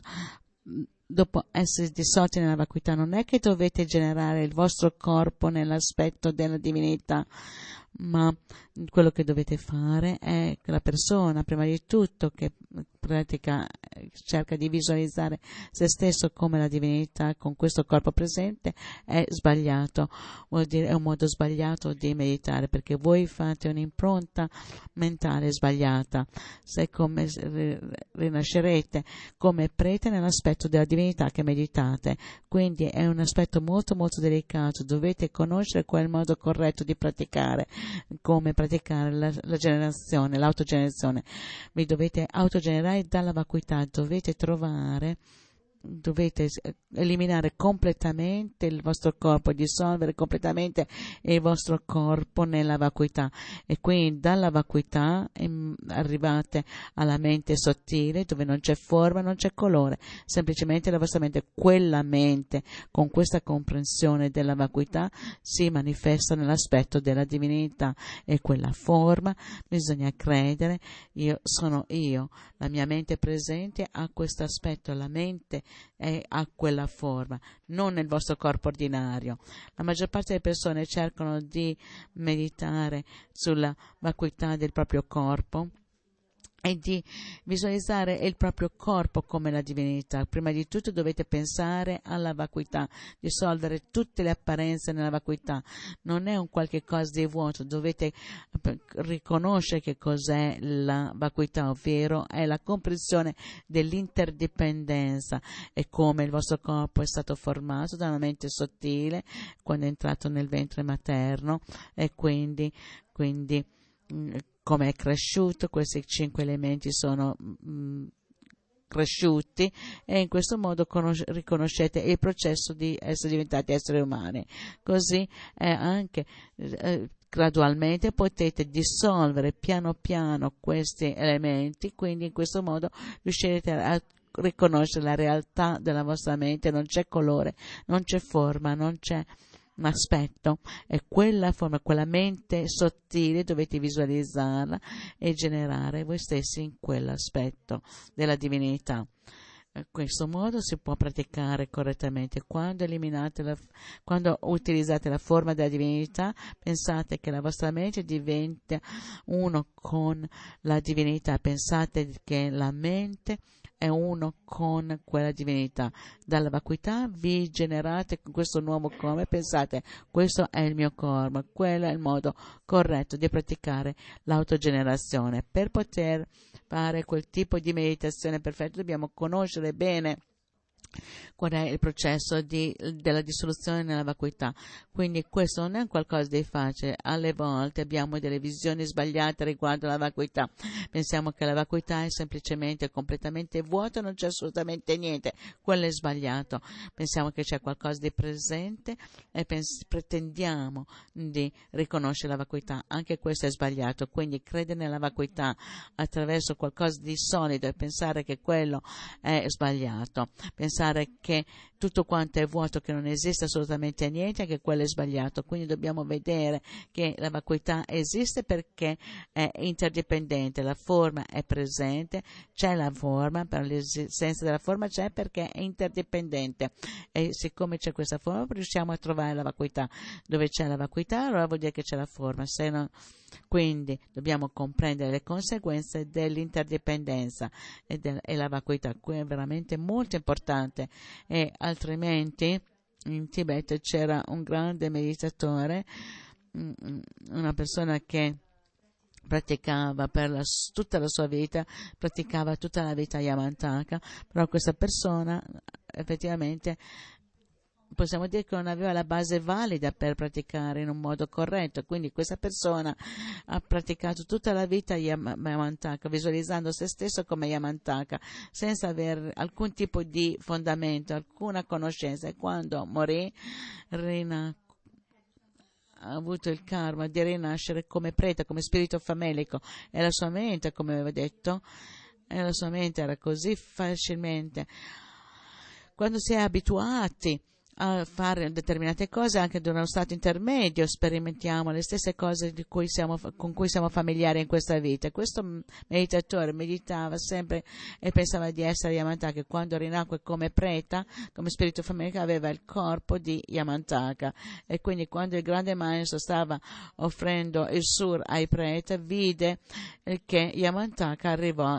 dopo essere dissolti nella vacuità, non è che dovete generare il vostro corpo nell'aspetto della divinità, ma quello che dovete fare è che la persona, prima di tutto, che pratica cerca di visualizzare se stesso come la divinità con questo corpo presente, è sbagliato, vuol dire è un modo sbagliato di meditare, perché voi fate un'impronta mentale sbagliata. Se come rinascerete come prete nell'aspetto della divinità che meditate, quindi è un aspetto molto molto delicato. Dovete conoscere qual è il modo corretto di praticare, come praticare la, la generazione, l'autogenerazione. Vi dovete autogenerare dalla vacuità, dovete trovare dovete eliminare completamente il vostro corpo, dissolvere completamente il vostro corpo nella vacuità, e quindi dalla vacuità em, arrivate alla mente sottile, dove non c'è forma, non c'è colore, semplicemente la vostra mente. Quella mente con questa comprensione della vacuità si manifesta nell'aspetto della divinità, e quella forma bisogna credere: io sono io, la mia mente presente ha questo aspetto, la mente è a quella forma, non nel vostro corpo ordinario. La maggior parte delle persone cercano di meditare sulla vacuità del proprio corpo e di visualizzare il proprio corpo come la divinità. Prima di tutto dovete pensare alla vacuità, dissolvere tutte le apparenze nella vacuità. Non è un qualche cosa di vuoto, dovete riconoscere che cos'è la vacuità, ovvero è la comprensione dell'interdipendenza e come il vostro corpo è stato formato da una mente sottile quando è entrato nel ventre materno, e quindi, quindi come è cresciuto. Questi cinque elementi sono mh, cresciuti, e in questo modo conos- riconoscete il processo di essere diventati esseri umani. Così è anche eh, gradualmente potete dissolvere piano piano questi elementi, quindi in questo modo riuscirete a riconoscere la realtà della vostra mente. Non c'è colore, non c'è forma, non c'è un aspetto, è quella forma, quella mente sottile, dovete visualizzarla e generare voi stessi in quell'aspetto della divinità. In questo modo si può praticare correttamente. Quando eliminate la, quando utilizzate la forma della divinità, pensate che la vostra mente diventa uno con la divinità, pensate che la mente è uno con quella divinità. Dalla vacuità vi generate con questo nuovo come, pensate: questo è il mio corpo, quello è il modo corretto di praticare l'autogenerazione. Per poter fare quel tipo di meditazione perfetta dobbiamo conoscere bene qual è il processo di, della dissoluzione nella vacuità. Quindi questo non è qualcosa di facile. Alle volte abbiamo delle visioni sbagliate riguardo alla vacuità, pensiamo che la vacuità è semplicemente completamente vuota, non c'è assolutamente niente. Quello è sbagliato. Pensiamo che c'è qualcosa di presente e pens- pretendiamo di riconoscere la vacuità. Anche questo è sbagliato. Quindi credere nella vacuità attraverso qualcosa di solido e pensare che quello è sbagliato, pensare che tutto quanto è vuoto, che non esiste assolutamente niente, anche quello è sbagliato. Quindi dobbiamo vedere che la vacuità esiste perché è interdipendente, la forma è presente, c'è la forma, però l'esistenza della forma c'è perché è interdipendente, e siccome c'è questa forma riusciamo a trovare la vacuità. Dove c'è la vacuità allora vuol dire che c'è la forma, se no. Quindi dobbiamo comprendere le conseguenze dell'interdipendenza e, del, e la vacuità. Qui è veramente molto importante, e altrimenti in Tibet c'era un grande meditatore, una persona che praticava per la, tutta la sua vita, praticava tutta la vita Yamantaka, però questa persona effettivamente possiamo dire che non aveva la base valida per praticare in un modo corretto. Quindi questa persona ha praticato tutta la vita Yamantaka, visualizzando se stesso come Yamantaka, senza avere alcun tipo di fondamento, alcuna conoscenza, e quando morì Rina ha avuto il karma di rinascere come prete, come spirito famelico, e la sua mente, come avevo detto, e la sua mente era così facilmente, quando si è abituati a fare determinate cose anche da uno stato intermedio, sperimentiamo le stesse cose di cui siamo, con cui siamo familiari in questa vita. Questo meditatore meditava sempre e pensava di essere Yamantaka, che quando rinacque come preta, come spirito famelico, aveva il corpo di Yamantaka, e quindi quando il grande maestro stava offrendo il sur ai preti, vide che Yamantaka arrivò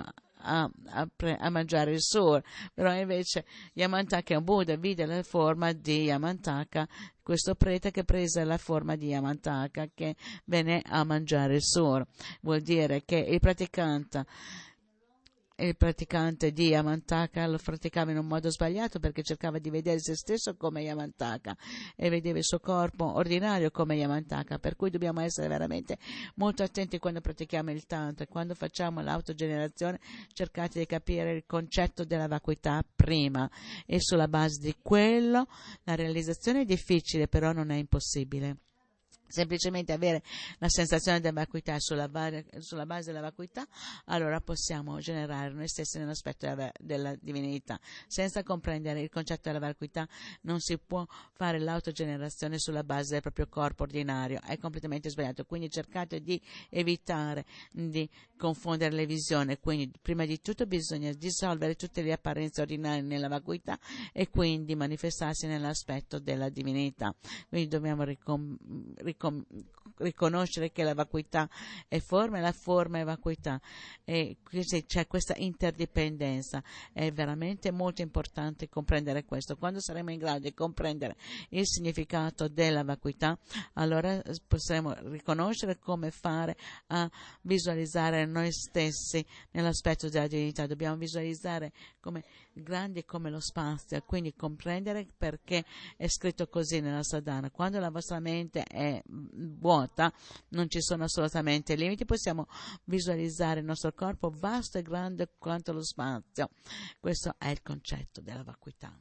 a, a, pre, a mangiare il sur, però invece Yamantaka, un Buddha vide la forma di Yamantaka, questo prete che prese la forma di Yamantaka, che venne a mangiare il sur. Vuol dire che il praticante il praticante di Yamantaka lo praticava in un modo sbagliato, perché cercava di vedere se stesso come Yamantaka e vedeva il suo corpo ordinario come Yamantaka, per cui dobbiamo essere veramente molto attenti quando pratichiamo il tantra. Quando facciamo l'autogenerazione, cercate di capire il concetto della vacuità prima, e sulla base di quello la realizzazione è difficile, però non è impossibile. Semplicemente avere la sensazione della vacuità sulla, sulla base della vacuità, allora possiamo generare noi stessi nell'aspetto della, della divinità. Senza comprendere il concetto della vacuità non si può fare l'autogenerazione sulla base del proprio corpo ordinario, è completamente sbagliato. Quindi cercate di evitare di confondere le visioni. Quindi prima di tutto bisogna dissolvere tutte le apparenze ordinarie nella vacuità e quindi manifestarsi nell'aspetto della divinità. Quindi dobbiamo ricom- ricom- riconoscere che la vacuità è forma e la forma è vacuità, e c'è questa interdipendenza. È veramente molto importante comprendere questo. Quando saremo in grado di comprendere il significato della vacuità, allora potremo riconoscere come fare a visualizzare noi stessi nell'aspetto della divinità. Dobbiamo visualizzare come grandi come lo spazio, quindi comprendere perché è scritto così nella sadhana. Quando la vostra mente è vuota, non ci sono assolutamente limiti, possiamo visualizzare il nostro corpo vasto e grande quanto lo spazio. Questo è il concetto della vacuità.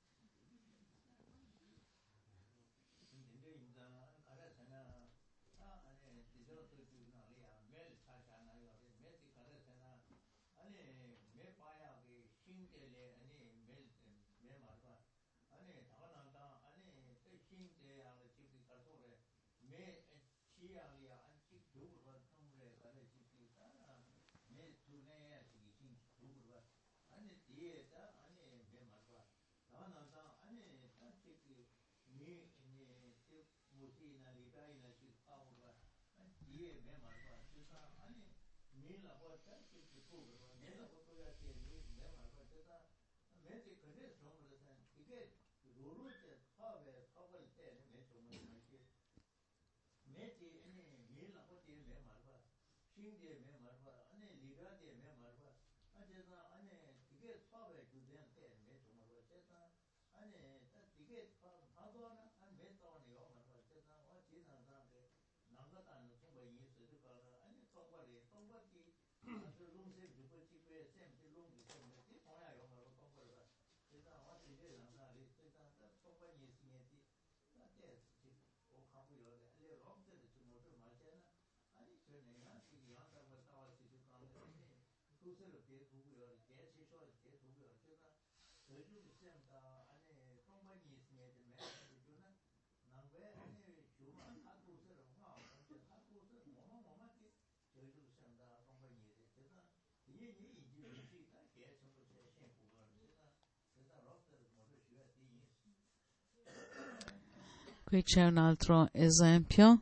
Qui c'è un altro esempio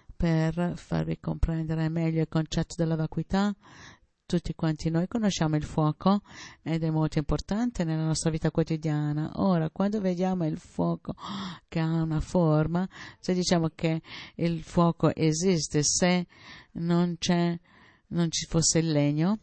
per farvi comprendere meglio il concetto della vacuità. Tutti quanti noi conosciamo il fuoco ed è molto importante nella nostra vita quotidiana. Ora, quando vediamo il fuoco che ha una forma, se diciamo che il fuoco esiste, se non c'è, non ci fosse il legno,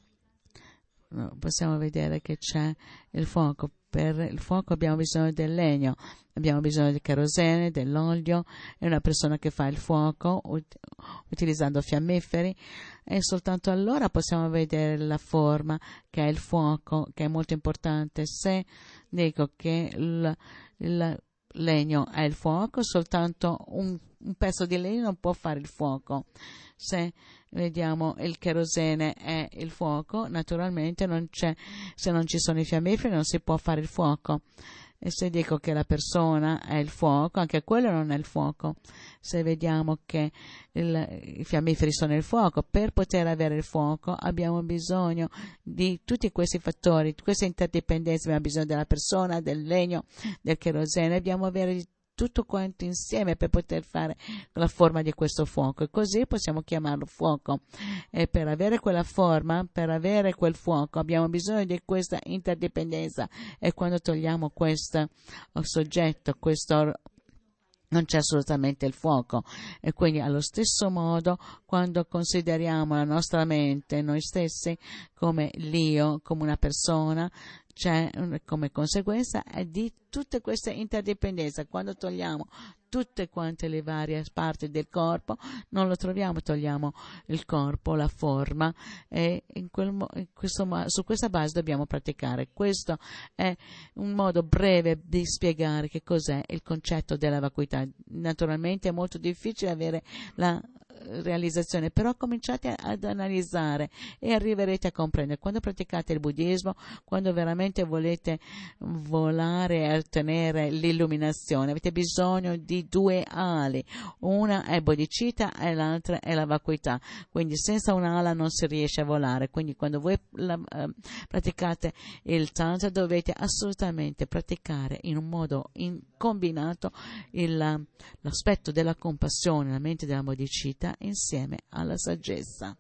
no, possiamo vedere che c'è il fuoco. Per il fuoco abbiamo bisogno del legno, abbiamo bisogno del kerosene, dell'olio, e una persona che fa il fuoco ut- utilizzando fiammiferi, e soltanto allora possiamo vedere la forma che è il fuoco, che è molto importante. Se dico che il, il legno è il fuoco, soltanto un, un pezzo di legno non può fare il fuoco. Se vediamo il kerosene è il fuoco, naturalmente non c'è, se non ci sono i fiammiferi non si può fare il fuoco. E se dico che la persona è il fuoco, anche quello non è il fuoco. Se vediamo che il, i fiammiferi sono il fuoco, per poter avere il fuoco abbiamo bisogno di tutti questi fattori, queste interdipendenze. Abbiamo bisogno della persona, del legno, del kerosene, abbiamo avere tutto quanto insieme per poter fare la forma di questo fuoco, e così possiamo chiamarlo fuoco. E per avere quella forma, per avere quel fuoco, abbiamo bisogno di questa interdipendenza, e quando togliamo questo soggetto, questo, non c'è assolutamente il fuoco. E quindi allo stesso modo, quando consideriamo la nostra mente, noi stessi, come l'io, come una persona, c'è come conseguenza di tutte queste interdipendenze. Quando togliamo tutte quante le varie parti del corpo, non lo troviamo, togliamo il corpo, la forma, e in quel, in questo, su questa base dobbiamo praticare. Questo è un modo breve di spiegare che cos'è il concetto della vacuità. Naturalmente è molto difficile avere la realizzazione, però cominciate ad analizzare e arriverete a comprendere. Quando praticate il buddismo, quando veramente volete volare e ottenere l'illuminazione, avete bisogno di due ali, una è bodhicitta e l'altra è la vacuità. Quindi senza un'ala non si riesce a volare. Quindi quando voi la, eh, praticate il tantra, dovete assolutamente praticare in un modo in, combinato il, l'aspetto della compassione, la mente della bodhicitta insieme alla saggezza.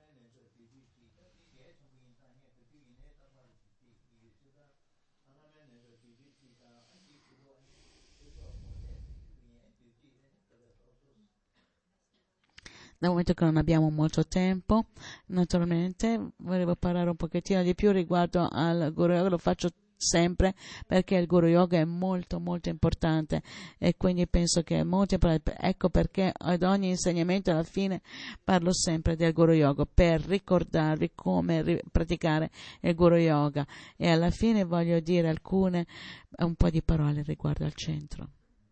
Dal momento che non abbiamo molto tempo, naturalmente volevo parlare un pochettino di più riguardo al Guru Yoga. Lo faccio sempre perché il Guru Yoga è molto molto importante, e quindi penso che è molto importante. Ecco perché ad ogni insegnamento alla fine parlo sempre del Guru Yoga, per ricordarvi come ri- praticare il Guru Yoga, e alla fine voglio dire alcune un po' di parole riguardo al centro.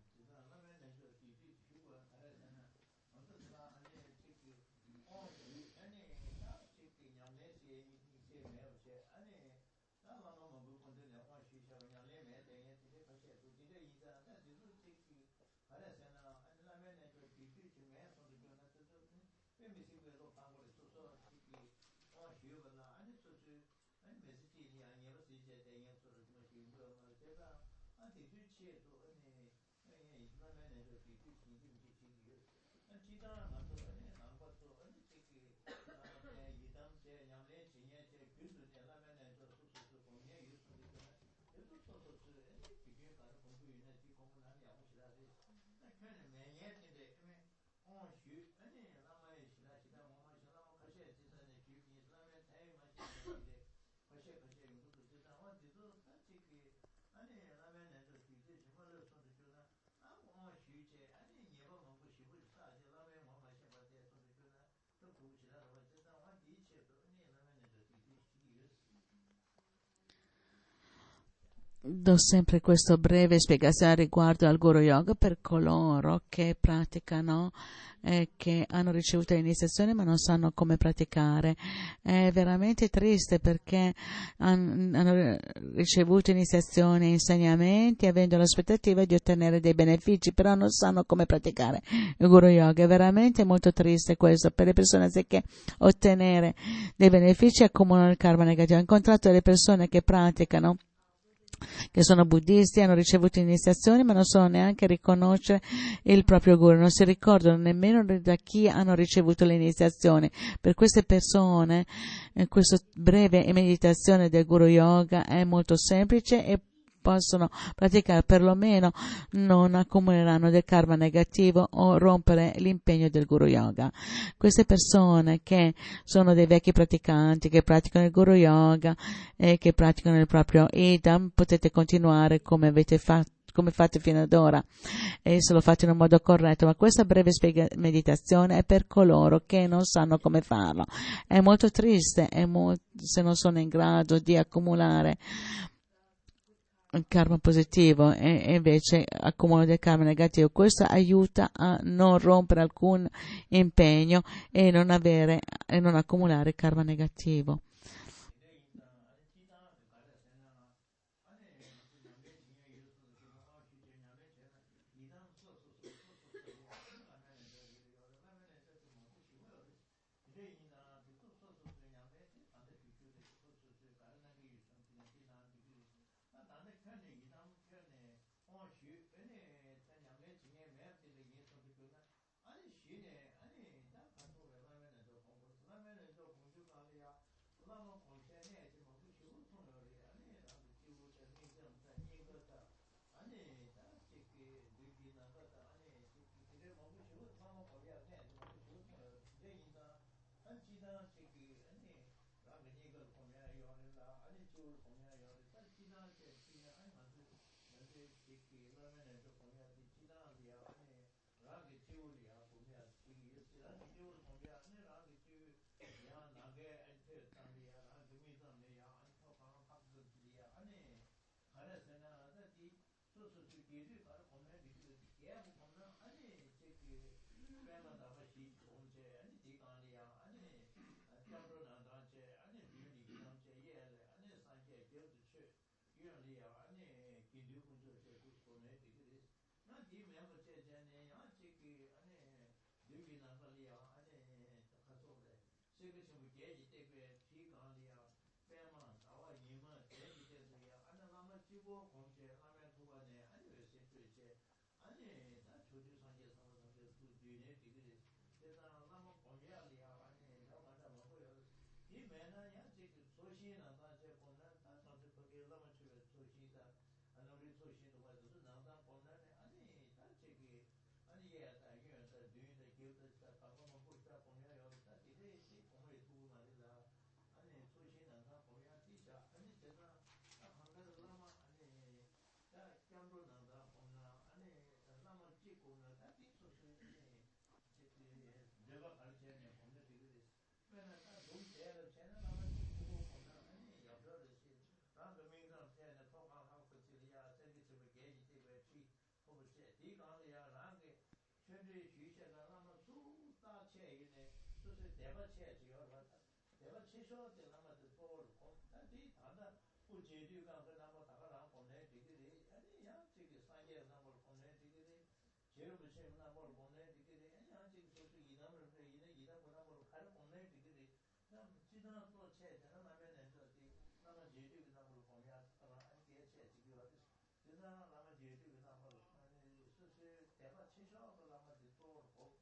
Do sempre questa breve spiegazione riguardo al Guru Yoga per coloro che praticano e che hanno ricevuto l'iniziazione ma non sanno come praticare. È veramente triste perché hanno ricevuto iniziazione e insegnamenti avendo l'aspettativa di ottenere dei benefici, però non sanno come praticare il Guru Yoga. È veramente molto triste questo per le persone, anziché ottenere dei benefici accumulano il karma negativo. Ho incontrato delle persone che praticano, che sono buddisti, hanno ricevuto iniziazioni ma non sanno neanche riconoscere il proprio guru, non si ricordano nemmeno da chi hanno ricevuto le iniziazioni. Per queste persone eh, questa breve meditazione del Guru Yoga è molto semplice e possono praticare, perlomeno non accumuleranno del karma negativo o rompere l'impegno del Guru Yoga. Queste persone che sono dei vecchi praticanti, che praticano il Guru Yoga e che praticano il proprio idam, potete continuare come avete fatto, come fate fino ad ora, e se lo fate in un modo corretto, ma questa breve spiega- meditazione è per coloro che non sanno come farlo. È molto triste è mo- se non sono in grado di accumulare il karma positivo e, e invece accumulo del karma negativo. Questo aiuta a non rompere alcun impegno e non avere e non accumulare karma negativo. lama 공세네 지금 그 쉬운 통로리 아니 나도 지금 저기 좀 이거다 아니 다 지금 느끼 나가다 아니 지금 그래 먹고 쉬운 lama 거기야 돼 먹고 쉬운 통로 이제 인자 한 지나 지금 아니 나가 이걸 보면 요는라 아니 줄 보면 요는 딱 지나 지나 아니 맞지 근데 지금 라면에 좀 보면 지나야 아니 라게 지울이야 보면 지금 지나 지울 보면 아니 라게 지울 야 나게 엔테 담이야 나 금이선이야 안터 방 학습이야 아니 가르쳐나 나지 소소수 계획 바로 보면 이게 계획 보면 아니 저기 배만 나가시 언제 아니 디간이야 아니 잡으러 나한테 아니 비리 남체 예래 아니 산게 결도 쳐 유리야 아니 기도 군저 저 보내 되게 나 뒤면 제전에 아 저기 아니 여기 나가리야 아니 가서 그래 세계 좀 계획이 되게 비간이야 배만 나와 이만 계획이야 아니 라마 지고 공제 라면 두 번에 아니 왜 세트지 아니 나 조주 상계 상황에서 그 뒤에 되게 대단 라마 공제하리야 아니 라마다 먹어요 이 매나야 지금 소신은 다제 보면 다 저도 거기 라마 주에 소신다 아니 우리 소신도 와도 나다 보면 아니 다 저기 아니 얘다 얘다 뒤에 기울다 가고 보다 보면 여기다 이제 이 공을 두고 말이다 아니 소신은 다 보면 진짜 아니 제가 한가를 라마 아니 다 cam로 나다 보면 아니 라마 찍고는 다 소신이 이제 내가 가르치는 보면 되게 맨날 다 동대를 쟤는 라마 찍고 보면 아니 여러를 그名上现在通行行不起呀，这里是不是给你这个去，或者是地方的呀，那个全队学习的那么主打钱以内，就是这把钱只要说，这把钱少的那么就多了，但这谈的不节律感跟那么大个人国内这个的，哎呀，这个商业那么国内这个的。제일 무슨 나 뭘 보내 되게 아니야 지금 저도 이담을 그래 이네 이담 보나 뭘 가르 보내 되게 나 지도나 또 체잖아 나면은 저기 나만 제대로 나물 보면 아마 안게 체 지금 어디 지도나 나만 제대로 나물 아니 수수 대바 치셔도 나만 또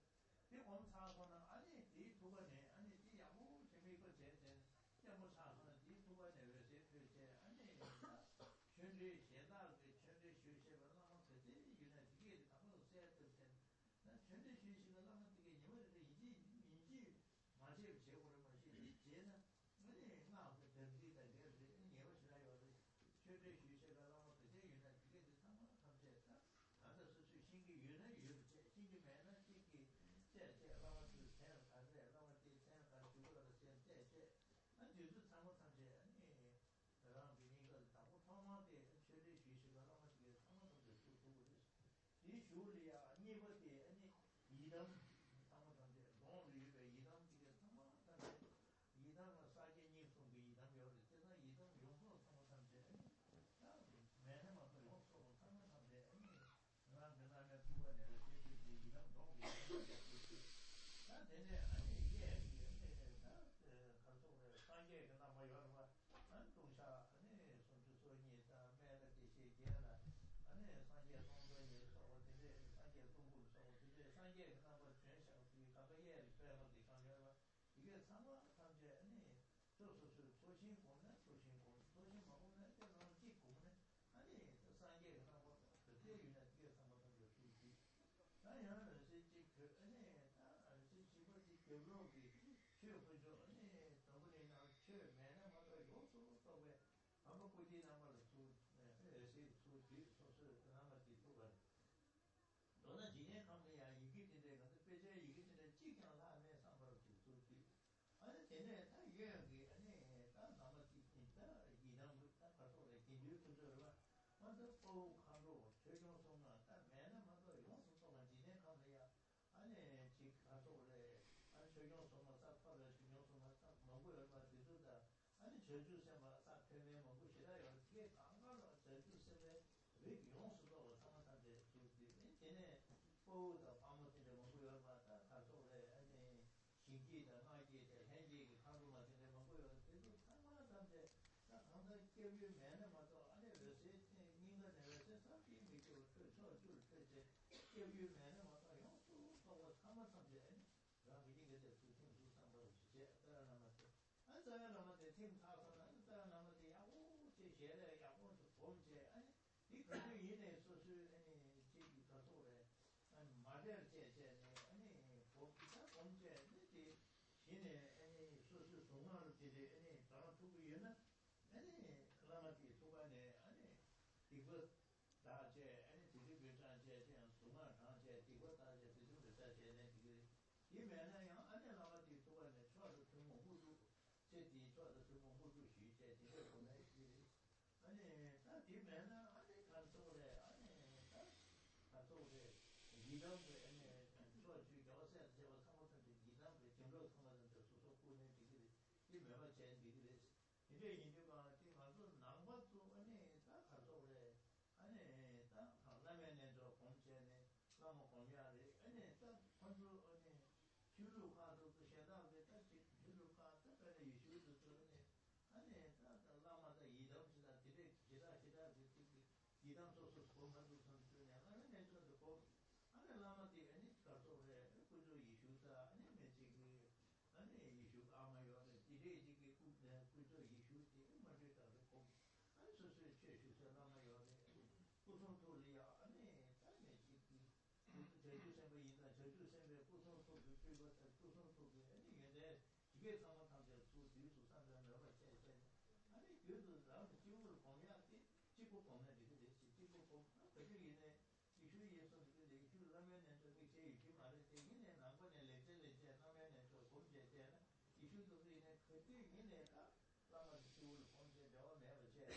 이 검사하고는 아니 이 두 번에 아니 이 아무 재미있고 제제 야뭐 사서는 이 두 번에 왜 제제 아니全力现在的全力学习了，那么在这里原来这个他们是在这边，那全力学习了，那么这个你们这已经已经马些结果了嘛？是结呢？那你那不等于在这里，你们现在要是全力学习了，那么在这原来这个他们他们在那，那这是去新的原来有这新的买呢，这个在这，那么是钱还在，那么这钱还是多了钱在这，那就是他们他们你。让别人一个打不他妈的绝对学习个那么这个他们都是做做的，你手里啊，你不得你一等他们他们农里边一等这个他妈的一等个三千年送给一等表的，这那一等用户他们他们那没那么多用户，他们他们你那跟那边不过呢，这这一等农里那现在俺这也是那那呃，他说的商业跟那么样的话。俺东下，俺从这说你咱买了这些钱了，俺上街上多你说我这这上街中国说我这这上街那么全乡的各个业里边我得上街了，一个什么上街呢？就是是做新工呢，做新工，做新工呢，这种技工呢，俺这上街那么这这原来这个什么东西出去，咱原来是这个俺他是基本的狗肉的。去会做，你到不了那去买那么多有时到位，他们规定那么的出，呃，谁出去说是那么的多个。到那今年他们呀，一个人的，那别这一个人的，尽量他们上班去出去。而且现在他愿意，你他那么的，他一两不，他他说的，今年不是吧？我这不看着，最终说嘛，但买那么多，有时说嘛，今年他们呀。아니 지 가서 원래 아니 저경 somma 사파를 저경 somma 사 먹고 얼마 되도다 아니 제주세 막 사태네 먹고 싫어요 이게 강가로 제주세에 왜 용수도 상한테 주지 얘네 보다 아무튼 먹고 얼마 다 가서 원래 아니 신기다 나기에 현지에 가고 맞는데 먹고 그래도 상만한데 나 강다 깨비 매는 맞아 아니 왜세 인가 내려서 사피 미고 그저 줄 때제 깨비 매는 맞아 또 또 참아 참제 나 미리 그때 두팀 두삼 번 주제 따라 남았어 안 자 남한테 팀 타서는 자 남한테 야고 제 제래 야고 본제 아니 이 그게 이내 소수 아니 제기 가서래 아니 마델 제제네 아니 복사 본제 이 이내 아니 소수 동화를 제제 아니 다 두고 얘는 아니 라마티 두고네 아니 이거 다제 아니 되게 별자제 그냥 동화 다제 이거 다제 되게 별자제네 이게 이면은 아니 라마티 두고네 저도 좀 모두 제디 저도 좀 모두 쉬제 되게 보내 아니 다 뒤면은 아니 간소래 아니 다 간소래 이런데 아니 저주 요새 제가 상관없는 이런데 정도 상관없는 소소꾸네 되게 이 매번 제 되게 이제 인류가 가서 남과도 아니 다 간소래 아니 다 강남에는 저 공채네 남아 공야리 아니 다 관주 아니 주로 가도 그 현장에 다 주로 가서 그 이슈도 저네 아니 다 라마다 이동지다 되게 기다 기다 이동 소소 공간도 선수냐 아니 내서도 고 아니 라마티 아니 가서 그래 그저 이슈다 아니 매지기 아니 이슈 아마요 이제 이제 그저 이슈지 맞을까 고 아니 소소 최초서 라마요 무슨 소리야 아니 아니 지기 제주 생배 인자 제주 생배 무슨 소리 그리고 무슨 소리 아니 이제 이게 상관한데 두 뒤수 상관 여러 제제 아니 그래도 나한테 지금을 공유하지 지금 공유하지 이제 지금 공 그게 이제 이슈에서 이제 이슈 라면은 저기 제 이슈 말을 되기는 남번에 레제 레제 라면은 저 공제제 이슈도 이제 그때 이제 다 라면 지울 공제 저 내가 제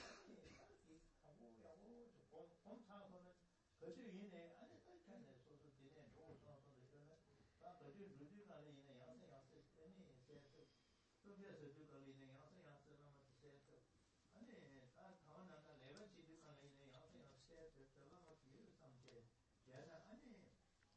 이 하고 야고 공 공사서는 그때 이제 아니 딱한데 소소 되네 저 소소도 있잖아 다 그때 루지가는 이제 양세 양세 아니 세트 그래서 그거는 양세 양세 라면 세트 아니 다 다원한다 레벨 지도가는 이제 양세 양세 세트 라면 뒤에 삼제 제가 아니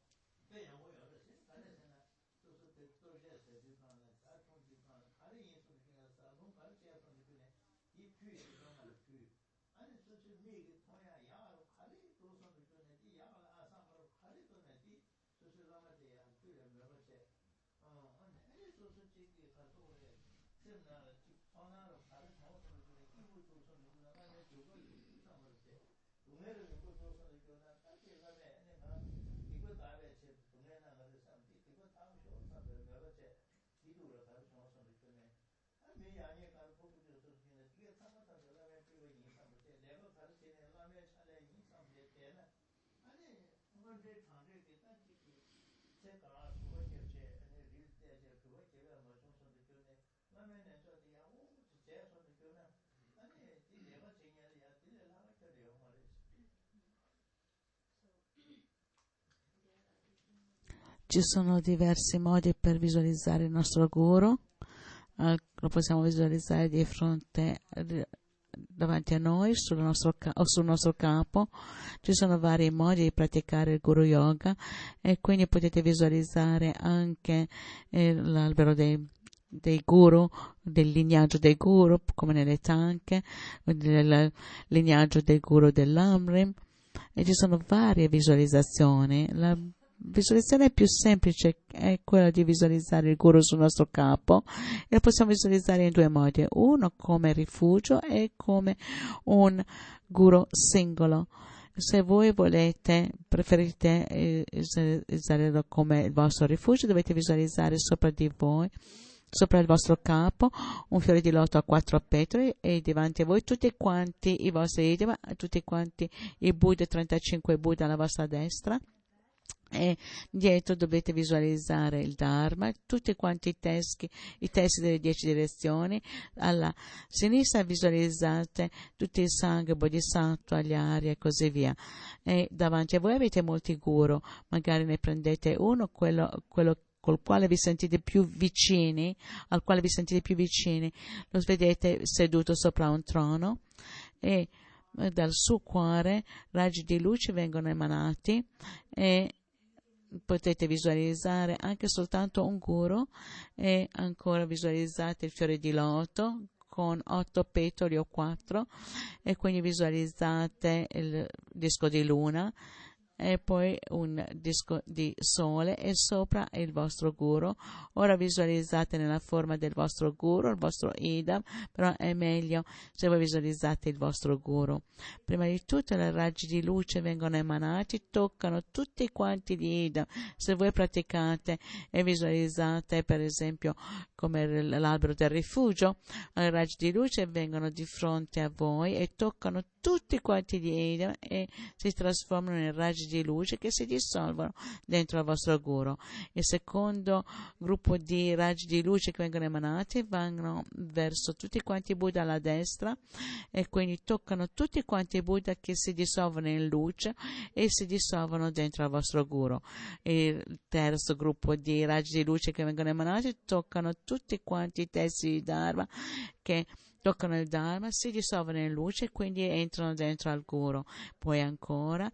그 영어 열었지 다르잖아 소소 teknoloji 세트가는 다 통지가는 다른 인수기가 사람 가르쳐서 그네 이 표시 정말 그 아니 소소 미기 통야 야로 칼이 도선 그네 이 야를 아사로 칼이 도네지 소소 라마데 안 그래 뭐지 어 아니 소소 지기 가서 그래 semnare onaro fare modo di tipo tu sono una mano gioco diciamo che numero di cosa sono di una tanti la bene ma di questo ave c'è non è una cosa di tipo tanto so sapere ma c'è di duro fare sono sono di ne a me ya ne ka ko di so di ne che tanto tanto la bene più di insomma che level fare che ne la me c'è le insomma che ne ani non c'è tanto che tanti che c'è cara so che c'è ne di c'è che che va ma sono di ne 라면에 저기 야고 제서 느껴나 아니 이 내가 정해야 될 라면 그래요 말이지. Ci sono diversi modi per visualizzare il nostro guru. Uh, lo possiamo visualizzare di fronte davanti a noi sul nostro, o sul nostro capo. Ci sono vari modi di praticare il guru yoga e quindi potete visualizzare anche eh, l'albero dei dei guru, del lignaggio dei guru, come nelle tanche, del lignaggio dei guru dell'Amrim, e ci sono varie visualizzazioni. La visualizzazione più semplice è quella di visualizzare il guru sul nostro capo, e lo possiamo visualizzare in due modi, uno come rifugio e come un guru singolo. Se voi volete, preferite eh, visualizzarlo come il vostro rifugio, dovete visualizzare sopra di voi, sopra il vostro capo, un fiore di loto a quattro petali e davanti a voi tutti quanti i vostri idema, tutti quanti i Buddha, trentacinque Buddha alla vostra destra, e dietro dovete visualizzare il Dharma, tutti quanti i testi, i testi delle dieci direzioni. Alla sinistra visualizzate tutti i Sangha, Bodhisattva, gli Arya e così via. E davanti a voi avete molti guru, magari ne prendete uno, quello, quello col quale vi sentite più vicini, al quale vi sentite più vicini, lo vedete seduto sopra un trono e dal suo cuore raggi di luce vengono emanati e potete visualizzare anche soltanto un guru, e ancora visualizzate il fiore di loto con otto petali o quattro, e quindi visualizzate il disco di luna e poi un disco di sole e sopra il vostro guru. Ora visualizzate nella forma del vostro guru, il vostro idam, però è meglio se voi visualizzate il vostro guru. Prima di tutto i raggi di luce vengono emanati, toccano tutti quanti gli idam. Se voi praticate e visualizzate per esempio come l'albero del rifugio, i raggi di luce vengono di fronte a voi e toccano tutti quanti gli idam e si trasformano in raggi di luce che si dissolvono dentro il vostro guru. Il secondo gruppo di raggi di luce che vengono emanati vanno verso tutti quanti i Buddha alla destra e quindi toccano tutti quanti i Buddha che si dissolvono in luce e si dissolvono dentro il vostro guru. Il terzo gruppo di raggi di luce che vengono emanati toccano tutti quanti i testi di Dharma che toccano il Dharma, si dissolvono in luce e quindi entrano dentro al guru. Poi ancora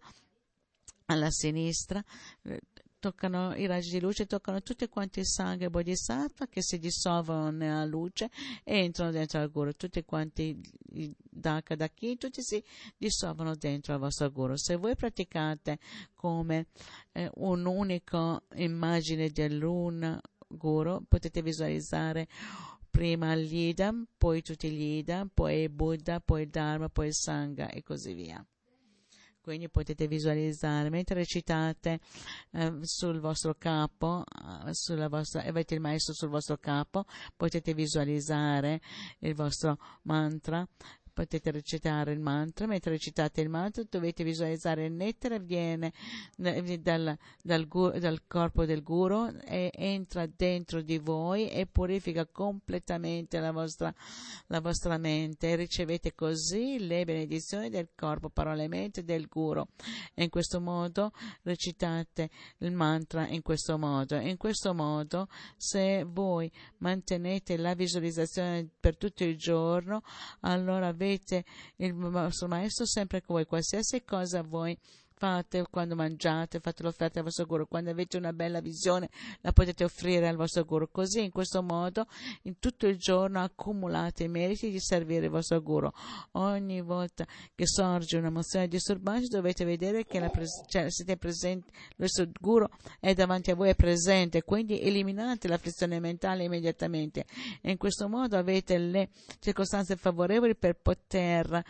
alla sinistra eh, toccano i raggi di luce, toccano tutti quanti i Sangha e Bodhisattva che si dissolvono nella luce e entrano dentro al guru. Tutti quanti i Daka Daki, tutti si dissolvono dentro al vostro guru. Se voi praticate come eh, un'unica immagine dell'un guru, potete visualizzare prima gli idam, poi tutti gli idam, poi il Buddha, poi il Dharma, poi il Sangha e così via. Quindi potete visualizzare mentre recitate eh, sul vostro capo, eh, sulla vostra, avete il maestro sul vostro capo, potete visualizzare il vostro mantra. Potete recitare il mantra, mentre recitate il mantra dovete visualizzare il nettare viene dal, dal, dal corpo del guru e entra dentro di voi e purifica completamente la vostra, la vostra mente e ricevete così le benedizioni del corpo, parole e mente del guru. E in questo modo recitate il mantra in questo modo. In questo modo se voi mantenete la visualizzazione per tutto il giorno, allora avete il vostro maestro sempre con voi, qualsiasi cosa voi fate, quando mangiate, fate l'offerta al vostro guru, quando avete una bella visione la potete offrire al vostro guru, così in questo modo in tutto il giorno accumulate i meriti di servire il vostro guru. Ogni volta che sorge un'emozione disturbante dovete vedere che la pres- cioè, siete presenti, il vostro guru è davanti a voi, è presente, quindi eliminate l'afflizione mentale immediatamente e in questo modo avete le circostanze favorevoli per poter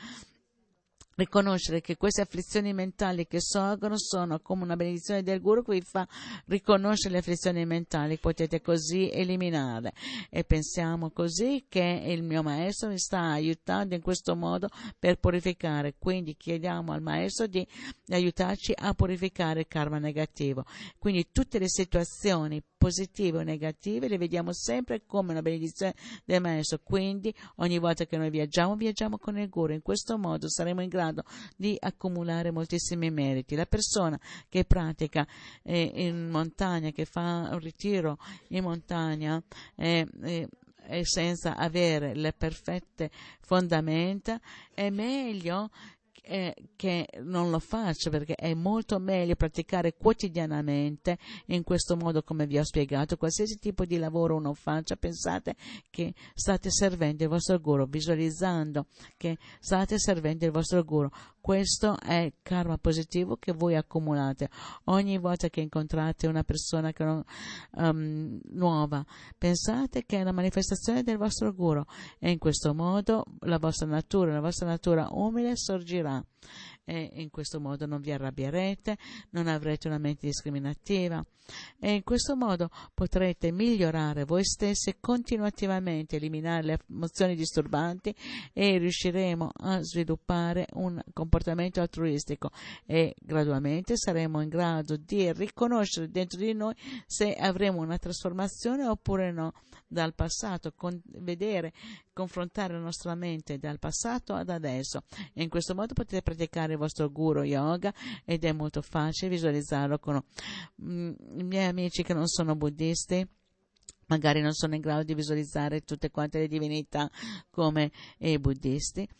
riconoscere che queste afflizioni mentali che sorgono sono come una benedizione del guru che vi fa riconoscere le afflizioni mentali, potete così eliminare. E pensiamo così che il mio maestro mi sta aiutando in questo modo per purificare, quindi chiediamo al maestro di aiutarci a purificare il karma negativo. Quindi tutte le situazioni positive o negative le vediamo sempre come una benedizione del maestro, quindi ogni volta che noi viaggiamo viaggiamo con il guru, in questo modo saremo in grado di accumulare moltissimi meriti. La persona che pratica eh, in montagna, che fa un ritiro in montagna eh, eh, e senza avere le perfette fondamenta, è meglio Eh, che non lo faccio, perché è molto meglio praticare quotidianamente in questo modo, come vi ho spiegato. Qualsiasi tipo di lavoro uno faccia, pensate che state servendo il vostro guru, visualizzando che state servendo il vostro guru. Questo è il karma positivo che voi accumulate ogni volta che incontrate una persona che non, um, nuova. Pensate che è una manifestazione del vostro guru e in questo modo la vostra natura, la vostra natura umile sorgerà. E in questo modo non vi arrabbierete, non avrete una mente discriminativa e in questo modo potrete migliorare voi stessi continuativamente, eliminare le emozioni disturbanti e riusciremo a sviluppare un comportamento altruistico e gradualmente saremo in grado di riconoscere dentro di noi se avremo una trasformazione oppure no dal passato, con, vedere, confrontare la nostra mente dal passato ad adesso e in questo modo potete praticare il vostro guru yoga ed è molto facile visualizzarlo con mm, i miei amici che non sono buddisti. Magari non sono in grado di visualizzare tutte quante le divinità come i buddisti,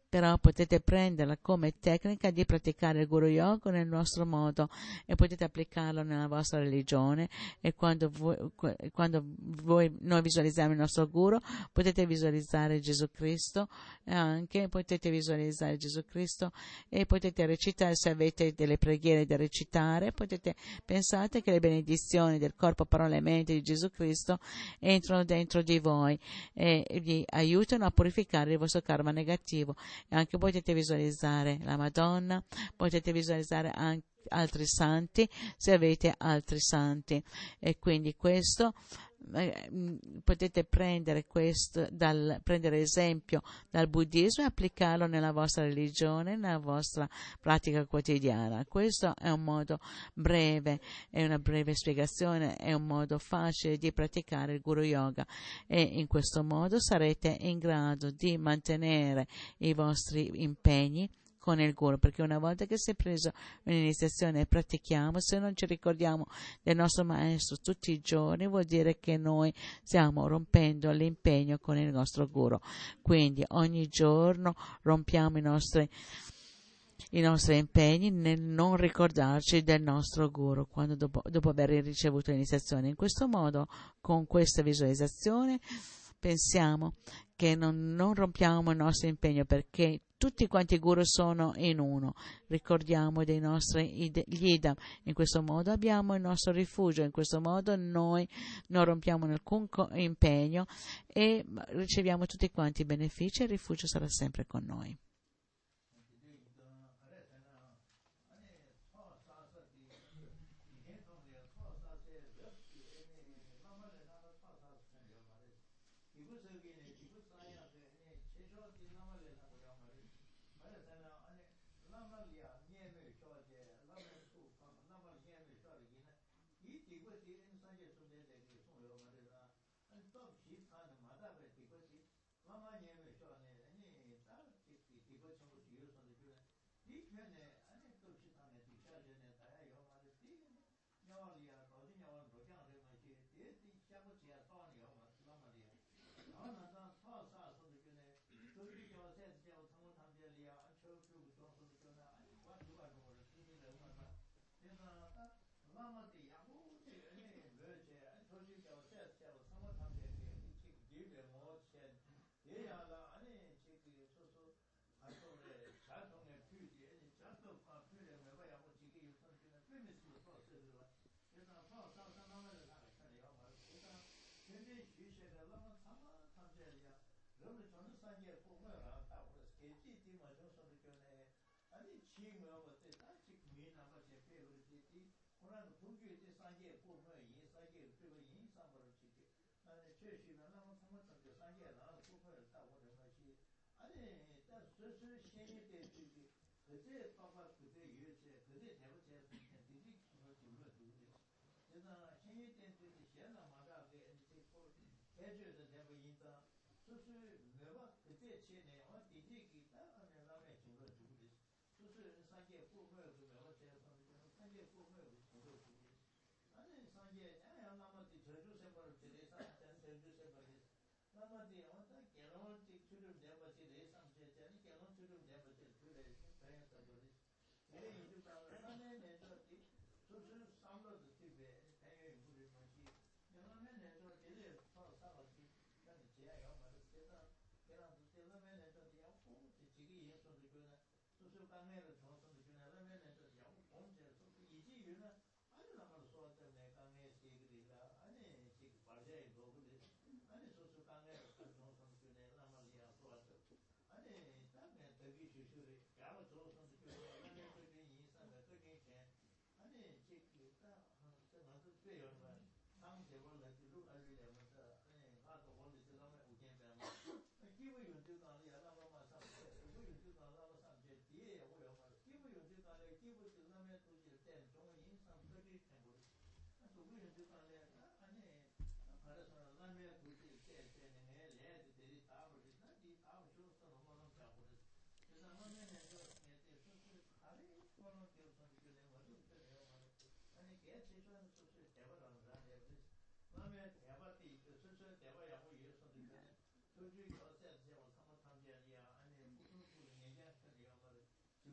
però potete prenderla come tecnica di praticare il Guru Yoga nel nostro modo e potete applicarlo nella vostra religione. E quando voi, quando voi noi visualizziamo il nostro Guru, potete visualizzare Gesù Cristo, e anche potete visualizzare Gesù Cristo e potete recitare, se avete delle preghiere da recitare, potete pensate che le benedizioni del corpo, parola e mente di Gesù Cristo entrano dentro di voi e vi aiutano a purificare il vostro karma negativo. E anche potete visualizzare la Madonna, potete visualizzare anche altri santi se avete altri santi, e quindi questo eh, potete prendere questo dal, prendere esempio dal buddismo e applicarlo nella vostra religione, nella vostra pratica quotidiana. Questo è un modo breve, è una breve spiegazione, è un modo facile di praticare il Guru Yoga, e in questo modo sarete in grado di mantenere i vostri impegni con il Guru, perché una volta che si è preso un'iniziazione e pratichiamo, se non ci ricordiamo del nostro maestro tutti i giorni, vuol dire che noi stiamo rompendo l'impegno con il nostro Guru. Quindi ogni giorno rompiamo i nostri i nostri impegni nel non ricordarci del nostro Guru quando dopo, dopo aver ricevuto l'iniziazione. In questo modo, con questa visualizzazione, pensiamo che non, non rompiamo il nostro impegno, perché tutti quanti i guru sono in uno. Ricordiamo dei nostri ide- gli idam, in questo modo abbiamo il nostro rifugio, in questo modo noi non rompiamo alcun co- impegno e riceviamo tutti quanti i benefici, e il rifugio sarà sempre con noi.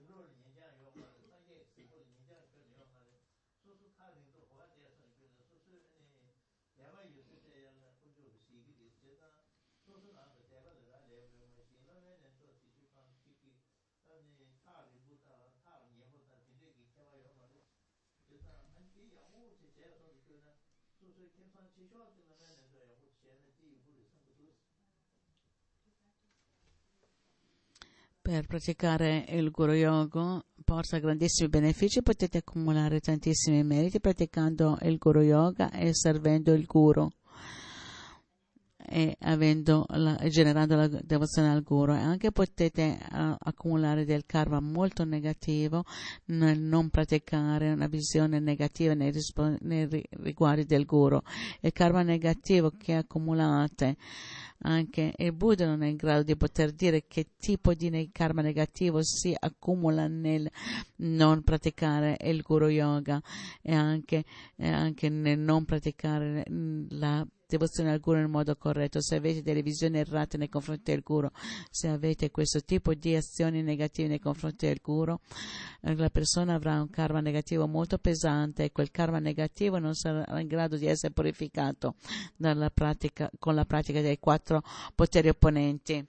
롤 인장 요마는 상계 스포 인장 그 요마는 소소 타링도 호화돼서 그 소소 아니 내가 요새 때야는 우주 시기도 제가 소소 나도 대가를 레벨을 시나면은 또 지지방 시기 아니 타리보다 타리보다 되게 개와요 말이 제가 한기 영어 제가 또 그는 소소 계산 지셔야 되면은 저 영어 제는 뒤부를 선부도 Per praticare il Guru Yoga porta grandissimi benefici, potete accumulare tantissimi meriti praticando il Guru Yoga e servendo il Guru e avendo la, generando la devozione al Guru, e anche potete uh, accumulare del karma molto negativo nel non praticare una visione negativa nei, rispo- nei riguardi del Guru. Il karma negativo che accumulate, anche il Buddha non è in grado di poter dire che tipo di karma negativo si accumula nel non praticare il Guru Yoga e anche, e anche nel non praticare la devozione al Guru nel modo corretto. Se avete delle visioni errate nei confronti del Guru, se avete questo tipo di azioni negative nei confronti del Guru, la persona avrà un karma negativo molto pesante e quel karma negativo non sarà in grado di essere purificato dalla pratica, con la pratica dei quattro poteri opponenti.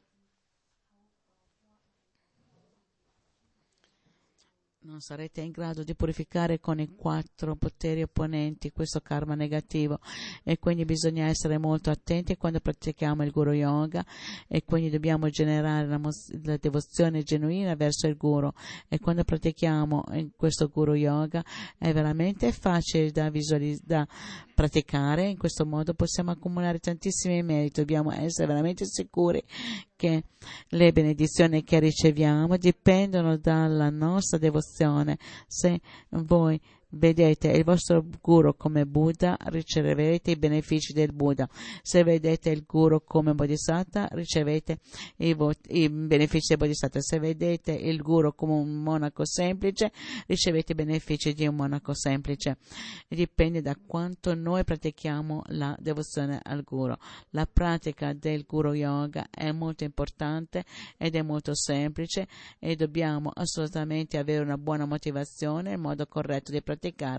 Non sarete in grado di purificare con i quattro poteri opponenti questo karma negativo, e quindi bisogna essere molto attenti quando pratichiamo il Guru Yoga, e quindi dobbiamo generare la, mos- la devozione genuina verso il Guru, e quando pratichiamo in questo Guru Yoga è veramente facile da visualizzare, da praticare. In questo modo possiamo accumulare tantissimi meriti. Dobbiamo essere veramente sicuri che le benedizioni che riceviamo dipendono dalla nostra devozione. Se voi vedete il vostro Guru come Buddha, riceverete i benefici del Buddha. Se vedete il Guru come Bodhisattva, ricevete i, vot- i benefici del Bodhisattva. Se vedete il Guru come un monaco semplice, ricevete i benefici di un monaco semplice. Dipende da quanto noi pratichiamo la devozione al Guru. La pratica del Guru Yoga è molto importante ed è molto semplice, e dobbiamo assolutamente avere una buona motivazione, il modo corretto di praticare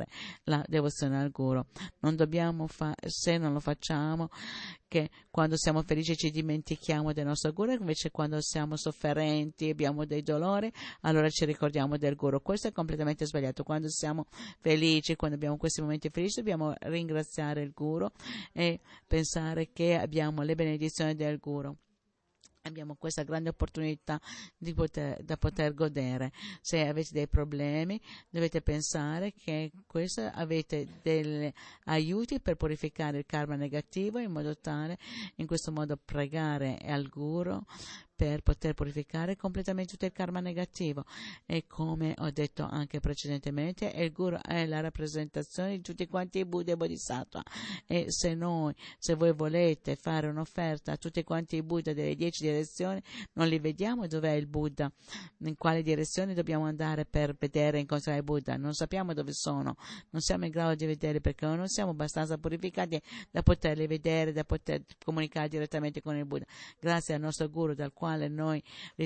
la devozione al Guru. Non dobbiamo fa- se non lo facciamo, che quando siamo felici ci dimentichiamo del nostro Guru, invece quando siamo sofferenti e abbiamo dei dolori, allora ci ricordiamo del Guru. Questo è completamente sbagliato. Quando siamo felici, quando abbiamo questi momenti felici, dobbiamo ringraziare il Guru e pensare che abbiamo le benedizioni del Guru. Abbiamo questa grande opportunità di poter, da poter godere. Se avete dei problemi, dovete pensare che questo, avete degli aiuti per purificare il karma negativo, in modo tale, in questo modo pregare al Guru per poter purificare completamente tutto il karma negativo. E come ho detto anche precedentemente, il Guru è la rappresentazione di tutti quanti i Buddha e Bodhisattva, e se noi, se voi volete fare un'offerta a tutti quanti i Buddha delle dieci direzioni, non li vediamo dov'è il Buddha, in quale direzione dobbiamo andare per vedere e incontrare il Buddha, non sappiamo dove sono, non siamo in grado di vederli perché non siamo abbastanza purificati da poterli vedere, da poter comunicare direttamente con il Buddha. Grazie al nostro Guru, dal quale noi,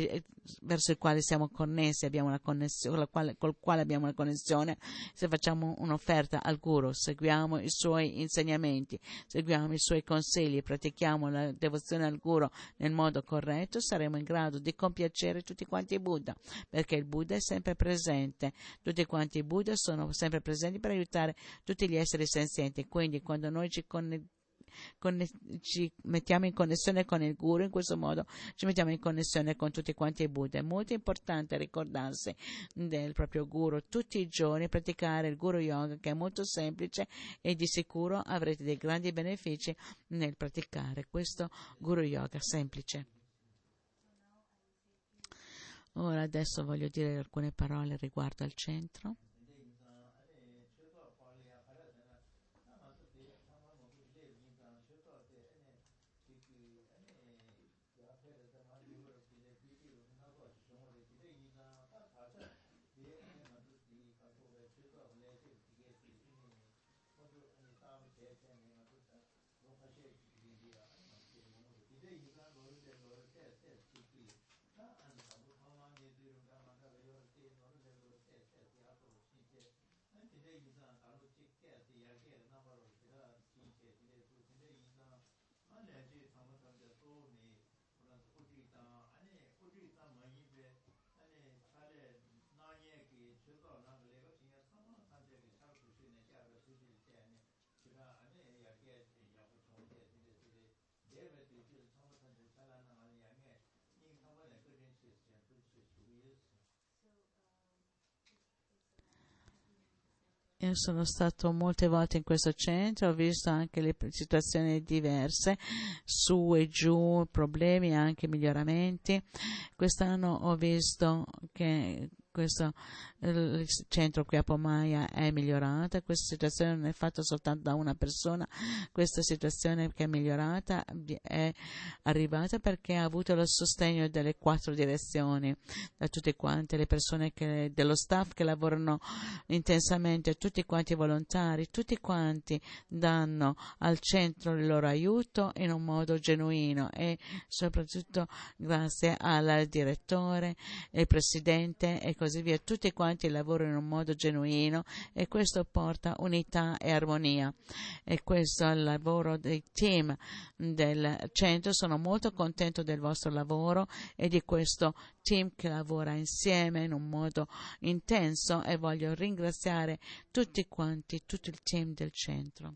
verso il quale siamo connessi, abbiamo una connessione, quale, col quale abbiamo una connessione, se facciamo un'offerta al Guru, seguiamo i suoi insegnamenti, seguiamo i suoi consigli, pratichiamo la devozione al Guru nel modo corretto, saremo in grado di compiacere tutti quanti i Buddha, perché il Buddha è sempre presente, tutti quanti i Buddha sono sempre presenti per aiutare tutti gli esseri senzienti. Quindi quando noi ci connettiamo, Conne- ci mettiamo in connessione con il Guru, in questo modo ci mettiamo in connessione con tutti quanti i Buddha. È molto importante ricordarsi del proprio Guru tutti i giorni, praticare il Guru Yoga, che è molto semplice, e di sicuro avrete dei grandi benefici nel praticare questo Guru Yoga semplice. Ora adesso voglio dire alcune parole riguardo al centro. 인상 다루 찍게 이야기에 나바로 제가 진짜 진짜 진짜 인상 안에 제 상무상자 또니 그런 우리다 아니 우리다 뭐이베 아니 차례 나에게 저도 나를 진짜 상무상자에 잘 주시는 자가 주실 때 아니 제가 안에 이야기에 야구 좋은데 진짜 진짜 내가 되게 상무상자 잘하는 아니 양에 이 상무에 그런 시스템 그렇게 주의했어. Io sono stato molte volte in questo centro, ho visto anche le situazioni diverse, su e giù, problemi e anche miglioramenti. Quest'anno ho visto che questo il centro qui a Pomaia è migliorato, questa situazione non è fatta soltanto da una persona, questa situazione che è migliorata è arrivata perché ha avuto lo sostegno delle quattro direzioni, da tutte quante le persone che, dello staff che lavorano intensamente, tutti quanti i volontari, tutti quanti danno al centro il loro aiuto in un modo genuino e soprattutto grazie al direttore, il presidente e così via, tutti quanti lavorano in un modo genuino e questo porta unità e armonia e questo è il lavoro dei team del centro. Sono molto contento del vostro lavoro e di questo team che lavora insieme in un modo intenso e voglio ringraziare tutti quanti, tutto il team del centro.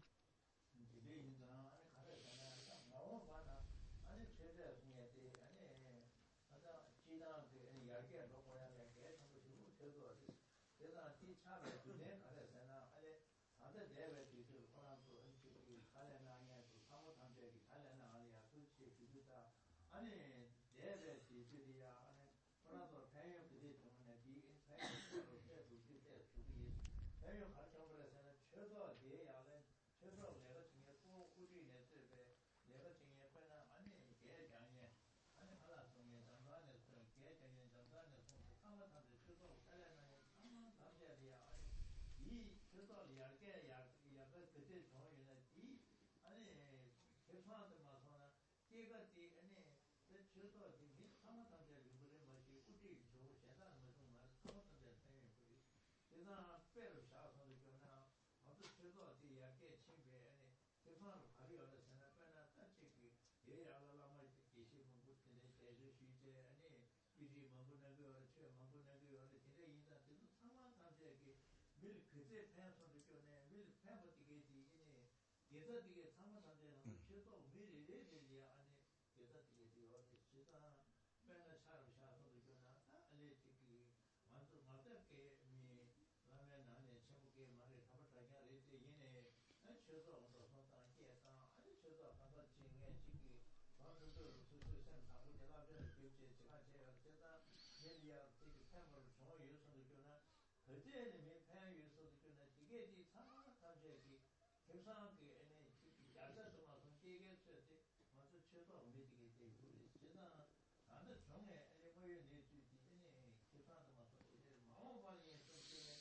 아니 내배 지들이야 아니 그래서 배역 그게 때문에 비 배역으로 해도 그때 주기 배역 가르쳐 버려서는 최소 대야는 최소 내가 중에 꼭 꾸준히 냈을 내가 중에 빼나 아니 개장에 아니 하나 중에 장관에서 개장에 장관에서 상관한테 최소 잘라나요 상관 담자리야 아니 이 최소 이야기 야 약간 그때 정해는 이 아니 개파한테 마서는 걔가 이 아니 최소 이 상관한테 이번에 뭐지 우리 저 제가 무슨 말 상관한테 해 버리 제가 빼로 샤서도 그러나 어떤 최소 이야기 친구에 아니 개파로 가려서 생각 빼나 딱히 예야라마 계시 분부들의 대주 시제 아니 비지 만분하고 어째 만분하고 어째 진짜 인자도 상관한테 밀 그제 패서도 그러네 밀 패버티게 지기네 예서디게 상관한테는 최소 밀이래야 아니 예서디게 되어 진짜 맨날 차로 샤서도 그러나 알레티기 완전 맞게 미 라면 안에 전부게 말에 답을하게 할때 얘네 최소 어떤 선상 계산 아니 최소 가서 진행 지기 방송도 수수선 사고 대답을 교체 제가 제가 제가 내리야 되게 템을 저 요소도 그러나 그때는 매 패 요소도 그러나 이게 이 상황 감지기 계산하게 애네 야자도 와서 얘기했을 먼저 최소 우리에게 되고 제가 나는 정에 애네 뭐에 내주지 애네 계산도 와서 이제 마음 관리에 좀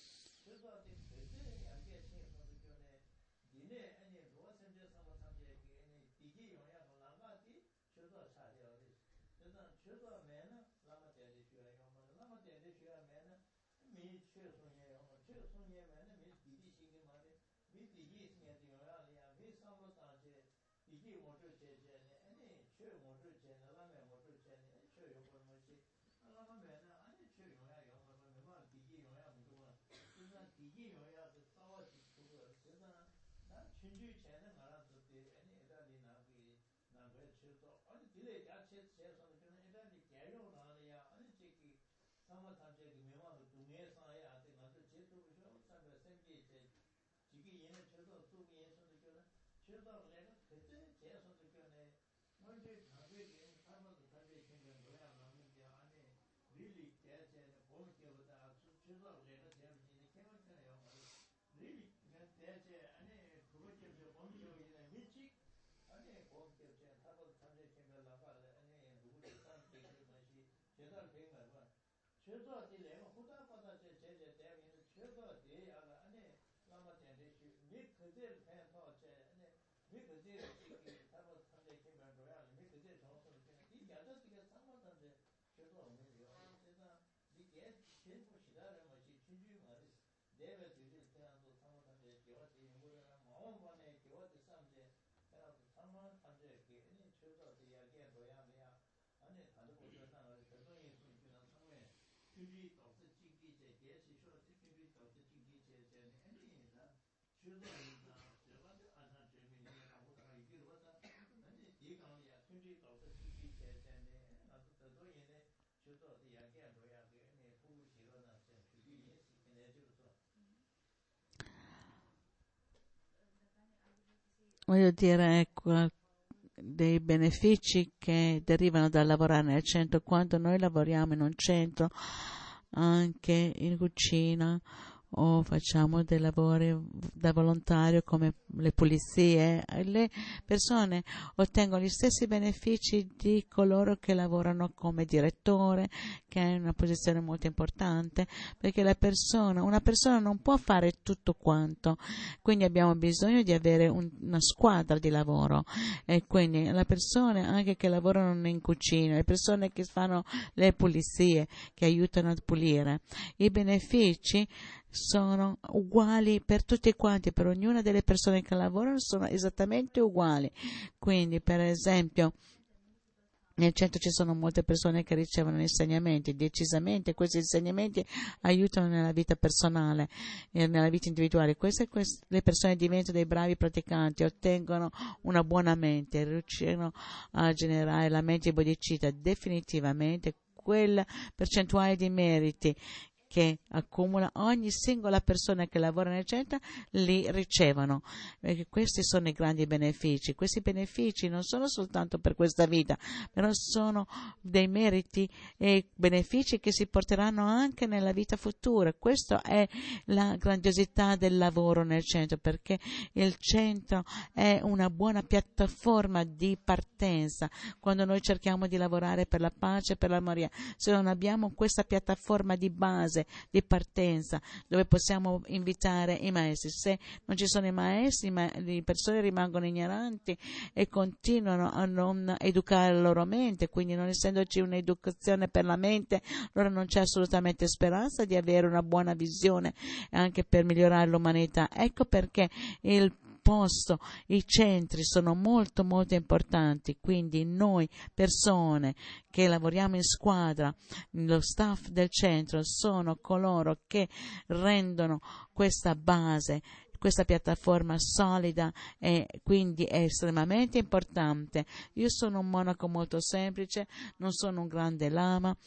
최소한테 그때 알게 신경도 전에 니네 아니 로선제 상호 상제기 아니 이게 영향을 나가지 최소 차려야 돼. 일단 최소 매는 라마데리 쉬어요. 라마데리 쉬어면은 미 최소예요. 최소예면은 미 디디시게 말에 미 디디시게 되어야 미 상로 단체 이게 먼저 제제네 아니 최 먼저 제나라면 먼저 제네 최 요걸 뭐지 라마면은 아니 최 영향 영향을 매만 디기 영향 무조건 그러나 디기 영향을 싸워지 그거 제가 나 춘주 전에 말았을 때 아니 애들이 나기 나그 최소 아니 딜레 자체 제선 그는 애들이 개요라야 아니 제기 상마 탐제기 매만 동해서야 아직 나도 제도 그죠 삼백 생기 제 지기 얘는 최소 두 개에서도 그는 최소 내가 그때 제선도 그네 먼저 나베기 사람도 다시 생긴 거야 나는 게 아니 really 대체는 보는 게보다 최소 내가 제일 이제 개발되네요. really 대체 아니 그거 좀 보는 게 이제 미치 아니 보게 제 타고 참제 생각 나가래 아니 누구도 산 되게 맛이 제대로 된 거야. 최소 내가 후다 받아 제 제제 대비는 최소 대야가 아니 라마 대대시 미 그제 팬터 제 아니 미 그제 이게 타고 참제 생각 줘야 미 그제 정서를 그냥 이 야자들이 상관한데 최소 없네요. 제가 이게 전부 시다를 마치 춘주 말이 내가 들을 때도 상관 Voglio dire, ecco, dei benefici che derivano dal lavorare nel centro. Quando noi lavoriamo in un centro, anche in cucina, o facciamo dei lavori da volontario come le pulizie, le persone ottengono gli stessi benefici di coloro che lavorano come direttore, che è una posizione molto importante, perché la persona, una persona non può fare tutto quanto, quindi abbiamo bisogno di avere un, una squadra di lavoro, e quindi le persone anche che lavorano in cucina, le persone che fanno le pulizie, che aiutano a pulire, i benefici sono uguali per tutti quanti, per ognuna delle persone che lavorano sono esattamente uguali. Quindi, per esempio, nel centro ci sono molte persone che ricevono insegnamenti, decisamente questi insegnamenti aiutano nella vita personale e nella vita individuale. Queste, queste, le persone diventano dei bravi praticanti, ottengono una buona mente, riusciranno a generare la mente bodhicitta. Definitivamente quella percentuale di meriti che accumula ogni singola persona che lavora nel centro li ricevono, perché questi sono i grandi benefici. Questi benefici non sono soltanto per questa vita, però sono dei meriti e benefici che si porteranno anche nella vita futura. Questa è la grandiosità del lavoro nel centro, perché il centro è una buona piattaforma di partenza quando noi cerchiamo di lavorare per la pace e per l'armonia. Se non abbiamo questa piattaforma di base, di partenza, dove possiamo invitare i maestri, se non ci sono i maestri, ma le persone rimangono ignoranti e continuano a non educare la loro mente, quindi non essendoci un'educazione per la mente, allora non c'è assolutamente speranza di avere una buona visione anche per migliorare l'umanità. Ecco perché il posto, i centri sono molto molto importanti, quindi noi persone che lavoriamo in squadra, lo staff del centro sono coloro che rendono questa base, questa piattaforma solida, e quindi è estremamente importante. Io sono un monaco molto semplice, non sono un grande lama,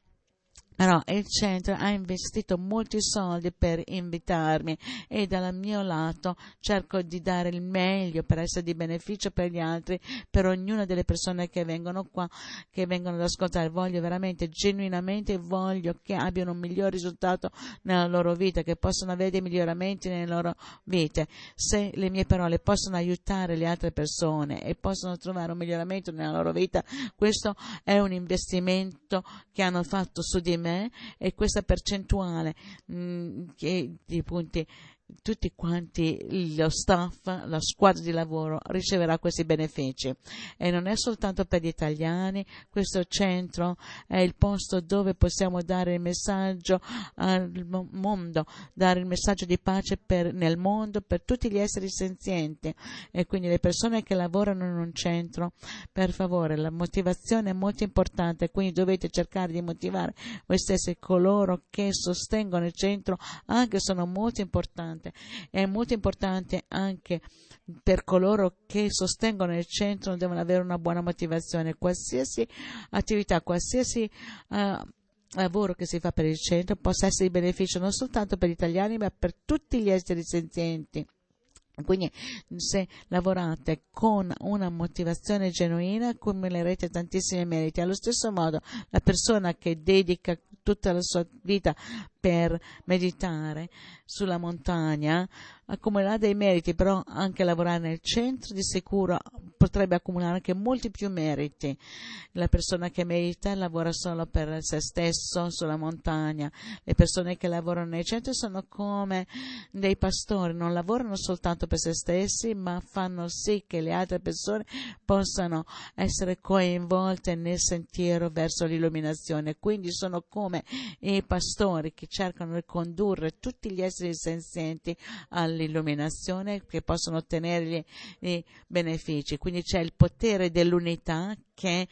però il centro ha investito molti soldi per invitarmi e dal mio lato cerco di dare il meglio per essere di beneficio per gli altri, per ognuna delle persone che vengono qua, che vengono ad ascoltare. Voglio veramente, genuinamente voglio che abbiano un miglior risultato nella loro vita, che possano avere dei miglioramenti nelle loro vite. Se le mie parole possono aiutare le altre persone e possono trovare un miglioramento nella loro vita, questo è un investimento che hanno fatto su di me, e questa percentuale mh, che, di punti, tutti quanti lo staff, la squadra di lavoro riceverà questi benefici. E non è soltanto per gli italiani, questo centro è il posto dove possiamo dare il messaggio al mondo, dare il messaggio di pace per, nel mondo per tutti gli esseri senzienti. E quindi le persone che lavorano in un centro, per favore, la motivazione è molto importante, quindi dovete cercare di motivare voi stessi. Coloro che sostengono il centro anche sono molto importanti. È molto importante anche per coloro che sostengono il centro, devono avere una buona motivazione. Qualsiasi attività, qualsiasi uh, lavoro che si fa per il centro possa essere di beneficio non soltanto per gli italiani, ma per tutti gli esseri senzienti. Quindi se lavorate con una motivazione genuina, accumulerete tantissimi meriti. Allo stesso modo, la persona che dedica tutta la sua vita per meditare sulla montagna accumulerà dei meriti, però anche lavorare nel centro di sicuro potrebbe accumulare anche molti più meriti. La persona che medita lavora solo per se stesso sulla montagna. Le persone che lavorano nei centri sono come dei pastori, non lavorano soltanto per se stessi, ma fanno sì che le altre persone possano essere coinvolte nel sentiero verso l'illuminazione. Quindi sono come i pastori che cercano di condurre tutti gli esseri senzienti all'illuminazione, che possono ottenere i benefici. Quindi c'è il potere dell'unità che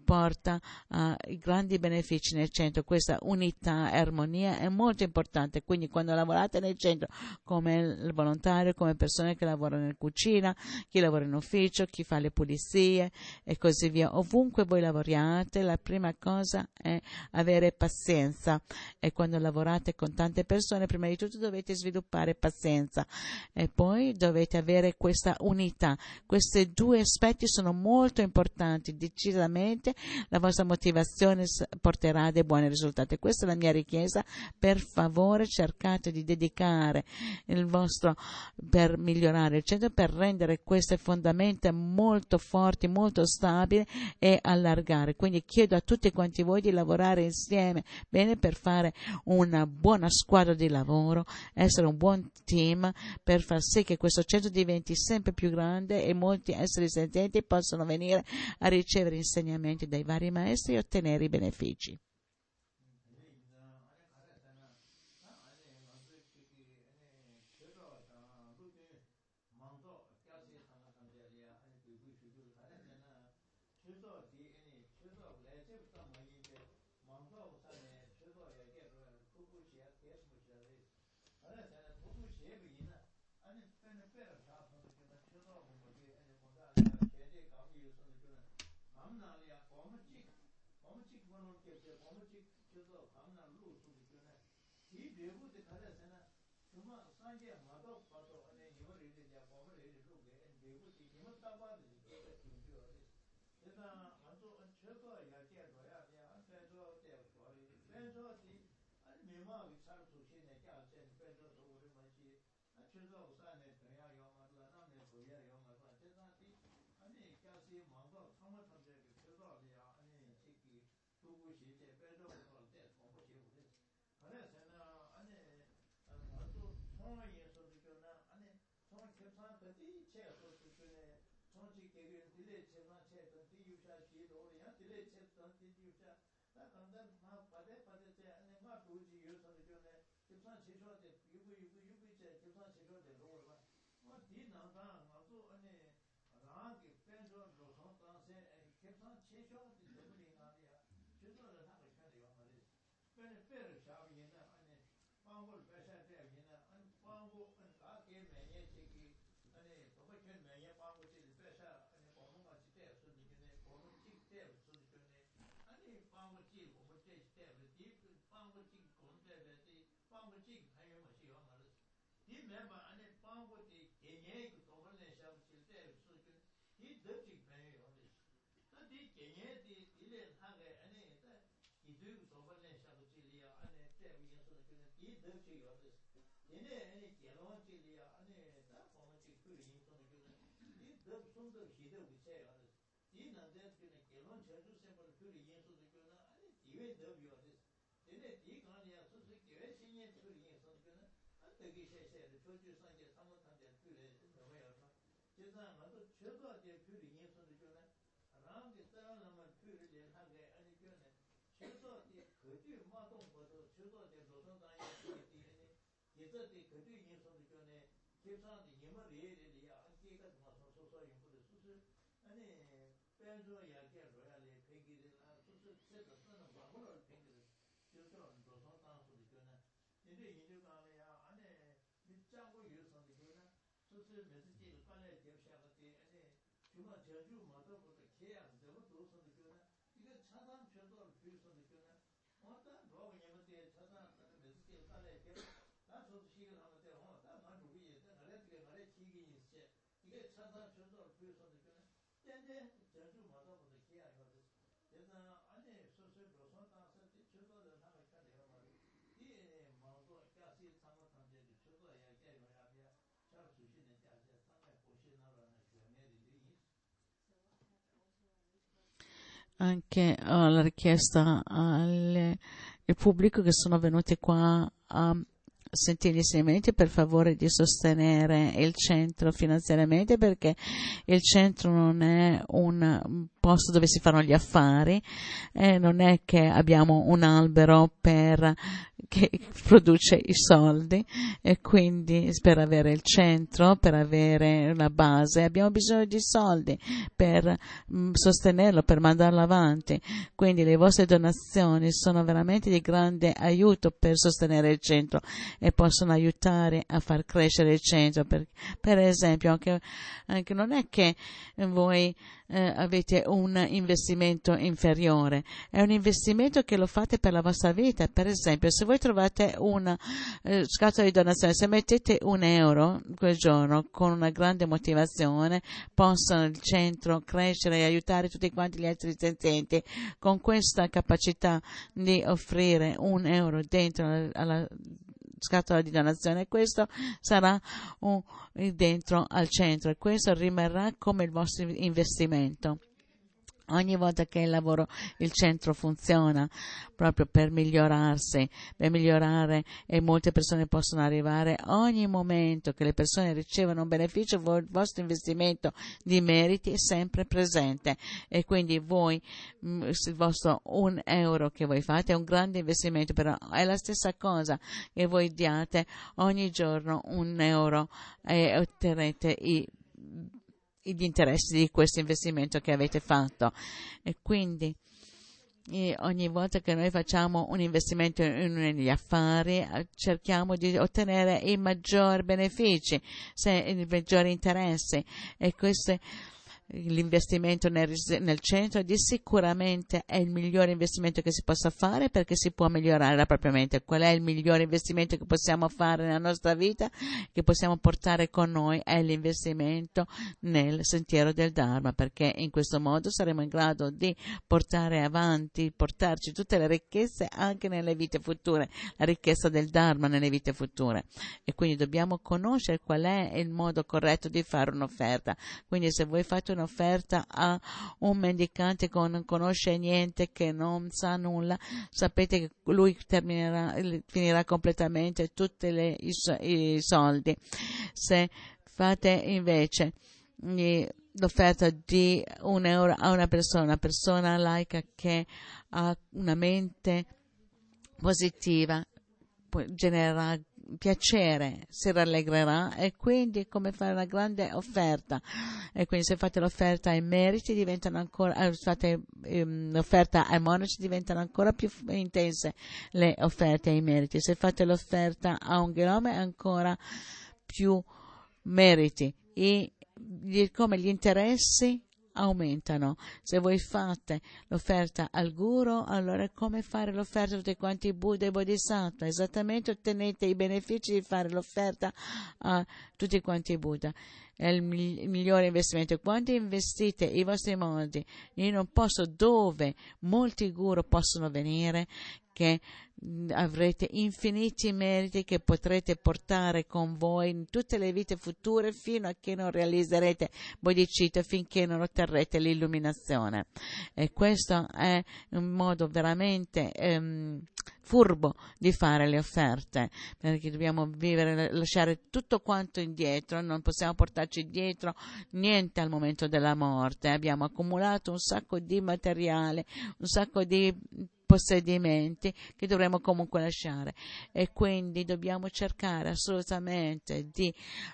porta a uh, grandi benefici nel centro. Questa unità e armonia è molto importante, quindi quando lavorate nel centro come il volontario, come persone che lavorano in cucina, chi lavora in ufficio, chi fa le pulizie e così via, ovunque voi lavoriate, la prima cosa è avere pazienza, e quando lavorate con tante persone prima di tutto dovete sviluppare pazienza e poi dovete avere questa unità. Questi due aspetti sono molto importanti. Decisamente la vostra motivazione porterà a dei buoni risultati. Questa è la mia richiesta: per favore cercate di dedicare il vostro per migliorare il centro, per rendere queste fondamenta molto forti, molto stabili e allargare. Quindi chiedo a tutti quanti voi di lavorare insieme bene per fare una buona squadra di lavoro, essere un buon team, per far sì che questo centro diventi sempre più grande e molti esseri senzienti possano venire a ricevere insegnamenti dai vari maestri e ottenere i benefici. Anche uh, la richiesta al pubblico che sono venuti qua a sentire gli insegnamenti, per favore di sostenere il centro finanziariamente, perché il centro non è un posto dove si fanno gli affari, eh, non è che abbiamo un albero per che produce i soldi, e quindi per avere il centro, per avere una base, abbiamo bisogno di soldi per mh, sostenerlo, per mandarlo avanti. Quindi le vostre donazioni sono veramente di grande aiuto per sostenere il centro e possono aiutare a far crescere il centro. Per, per esempio, anche, anche non è che voi eh, avete un investimento inferiore, è un investimento che lo fate per la vostra vita. Per esempio, se voi trovate una eh, scatola di donazione, se mettete un euro quel giorno con una grande motivazione, possono il centro crescere e aiutare tutti quanti gli altri senzienti. Con questa capacità di offrire un euro dentro alla, alla scatola di donazione, questo sarà un, dentro al centro, e questo rimarrà come il vostro investimento. Ogni volta che il lavoro, il centro funziona proprio per migliorarsi, per migliorare, e molte persone possono arrivare, ogni momento che le persone ricevono un beneficio, il vostro investimento di meriti è sempre presente, e quindi voi, il vostro un euro che voi fate è un grande investimento, però è la stessa cosa che voi diate ogni giorno un euro e otterrete i gli interessi di questo investimento che avete fatto. E quindi e ogni volta che noi facciamo un investimento in negli affari, cerchiamo di ottenere i maggiori benefici, se, i maggiori interessi, e queste l'investimento nel, nel centro di sicuramente è il migliore investimento che si possa fare, perché si può migliorare la propria mente. Qual è il migliore investimento che possiamo fare nella nostra vita, che possiamo portare con noi? È l'investimento nel sentiero del Dharma, perché in questo modo saremo in grado di portare avanti, portarci tutte le ricchezze anche nelle vite future, la ricchezza del Dharma nelle vite future. E quindi dobbiamo conoscere qual è il modo corretto di fare un'offerta. Quindi se voi fate un'offerta a un mendicante che non conosce niente, che non sa nulla, sapete che lui terminerà, finirà completamente tutti le, i, i soldi. Se fate invece l'offerta di un euro a una persona, una persona laica che ha una mente positiva, genererà piacere, si rallegrerà, e quindi è come fare una grande offerta. E quindi se fate l'offerta ai meriti diventano ancora, eh, fate um, l'offerta ai monaci diventano ancora più intense le offerte ai meriti. Se fate l'offerta a un genome ancora più meriti, e gli, come gli interessi aumentano. Se voi fate l'offerta al guru, allora è come fare l'offerta a tutti quanti i Buddha e Bodhisattva, esattamente ottenete i benefici di fare l'offerta a tutti quanti i Buddha. È il migliore investimento. Quando investite i vostri modi in un posto dove molti guru possono venire, che avrete infiniti meriti che potrete portare con voi in tutte le vite future, fino a che non realizzerete bodhicitta, finché non otterrete l'illuminazione. E questo è un modo veramente ehm, furbo di fare le offerte, perché dobbiamo vivere, lasciare tutto quanto indietro, non possiamo portarci dietro niente al momento della morte. Abbiamo accumulato un sacco di materiale, un sacco di possedimenti che dovremo comunque lasciare, e quindi dobbiamo cercare assolutamente di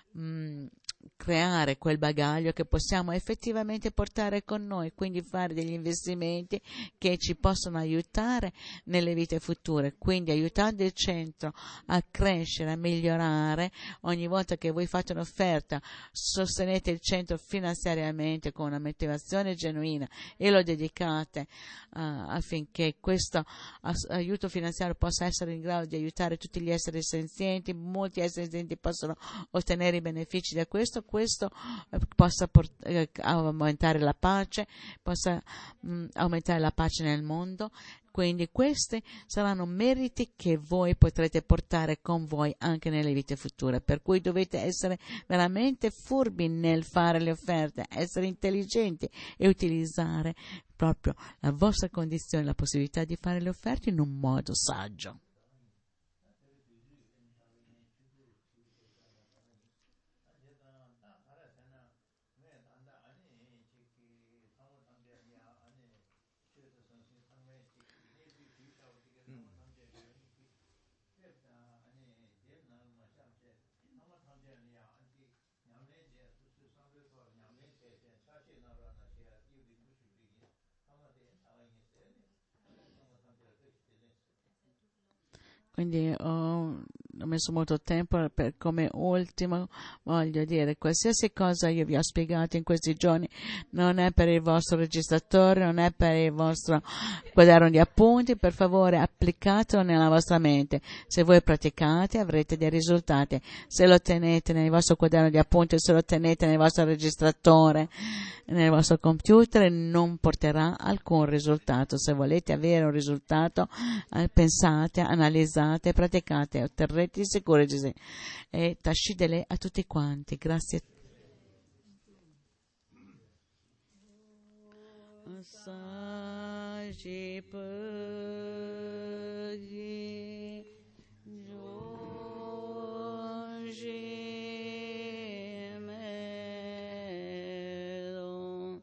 mh, creare quel bagaglio che possiamo effettivamente portare con noi, quindi fare degli investimenti che ci possono aiutare nelle vite future, quindi aiutando il centro a crescere, a migliorare. Ogni volta che voi fate un'offerta, sostenete il centro finanziariamente con una motivazione genuina e lo dedicate uh, affinché questo aiuto finanziario possa essere in grado di aiutare tutti gli esseri senzienti. Molti esseri senzienti possono ottenere i benefici da questo, questo eh, possa port- eh, aumentare la pace, possa mh, aumentare la pace nel mondo. Quindi questi saranno meriti che voi potrete portare con voi anche nelle vite future, per cui dovete essere veramente furbi nel fare le offerte, essere intelligenti e utilizzare proprio la vostra condizione, la possibilità di fare le offerte in un modo saggio. Quindi ho, ho messo molto tempo per, come ultimo voglio dire, qualsiasi cosa io vi ho spiegato in questi giorni non è per il vostro registratore, non è per il vostro quaderno di appunti, per favore applicatelo nella vostra mente. Se voi praticate avrete dei risultati, se lo tenete nel vostro quaderno di appunti, se lo tenete nel vostro registratore, nel vostro computer, non porterà alcun risultato. Se volete avere un risultato, eh, pensate, analizzate, praticate, otterrete di sicuro e tascidele a tutti quanti. Grazie. Saji Pagi Joji Melo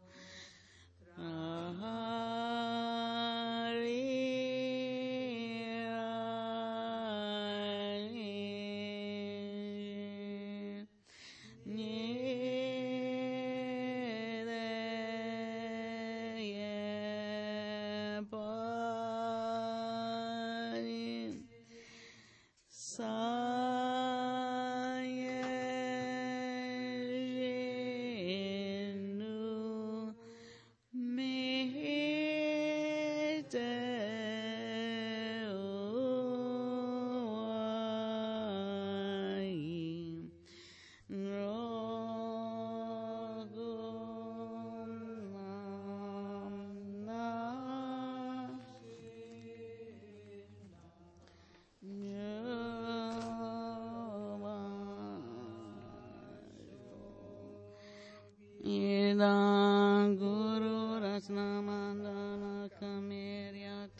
Idang Guru Rasna Mandana Kameryata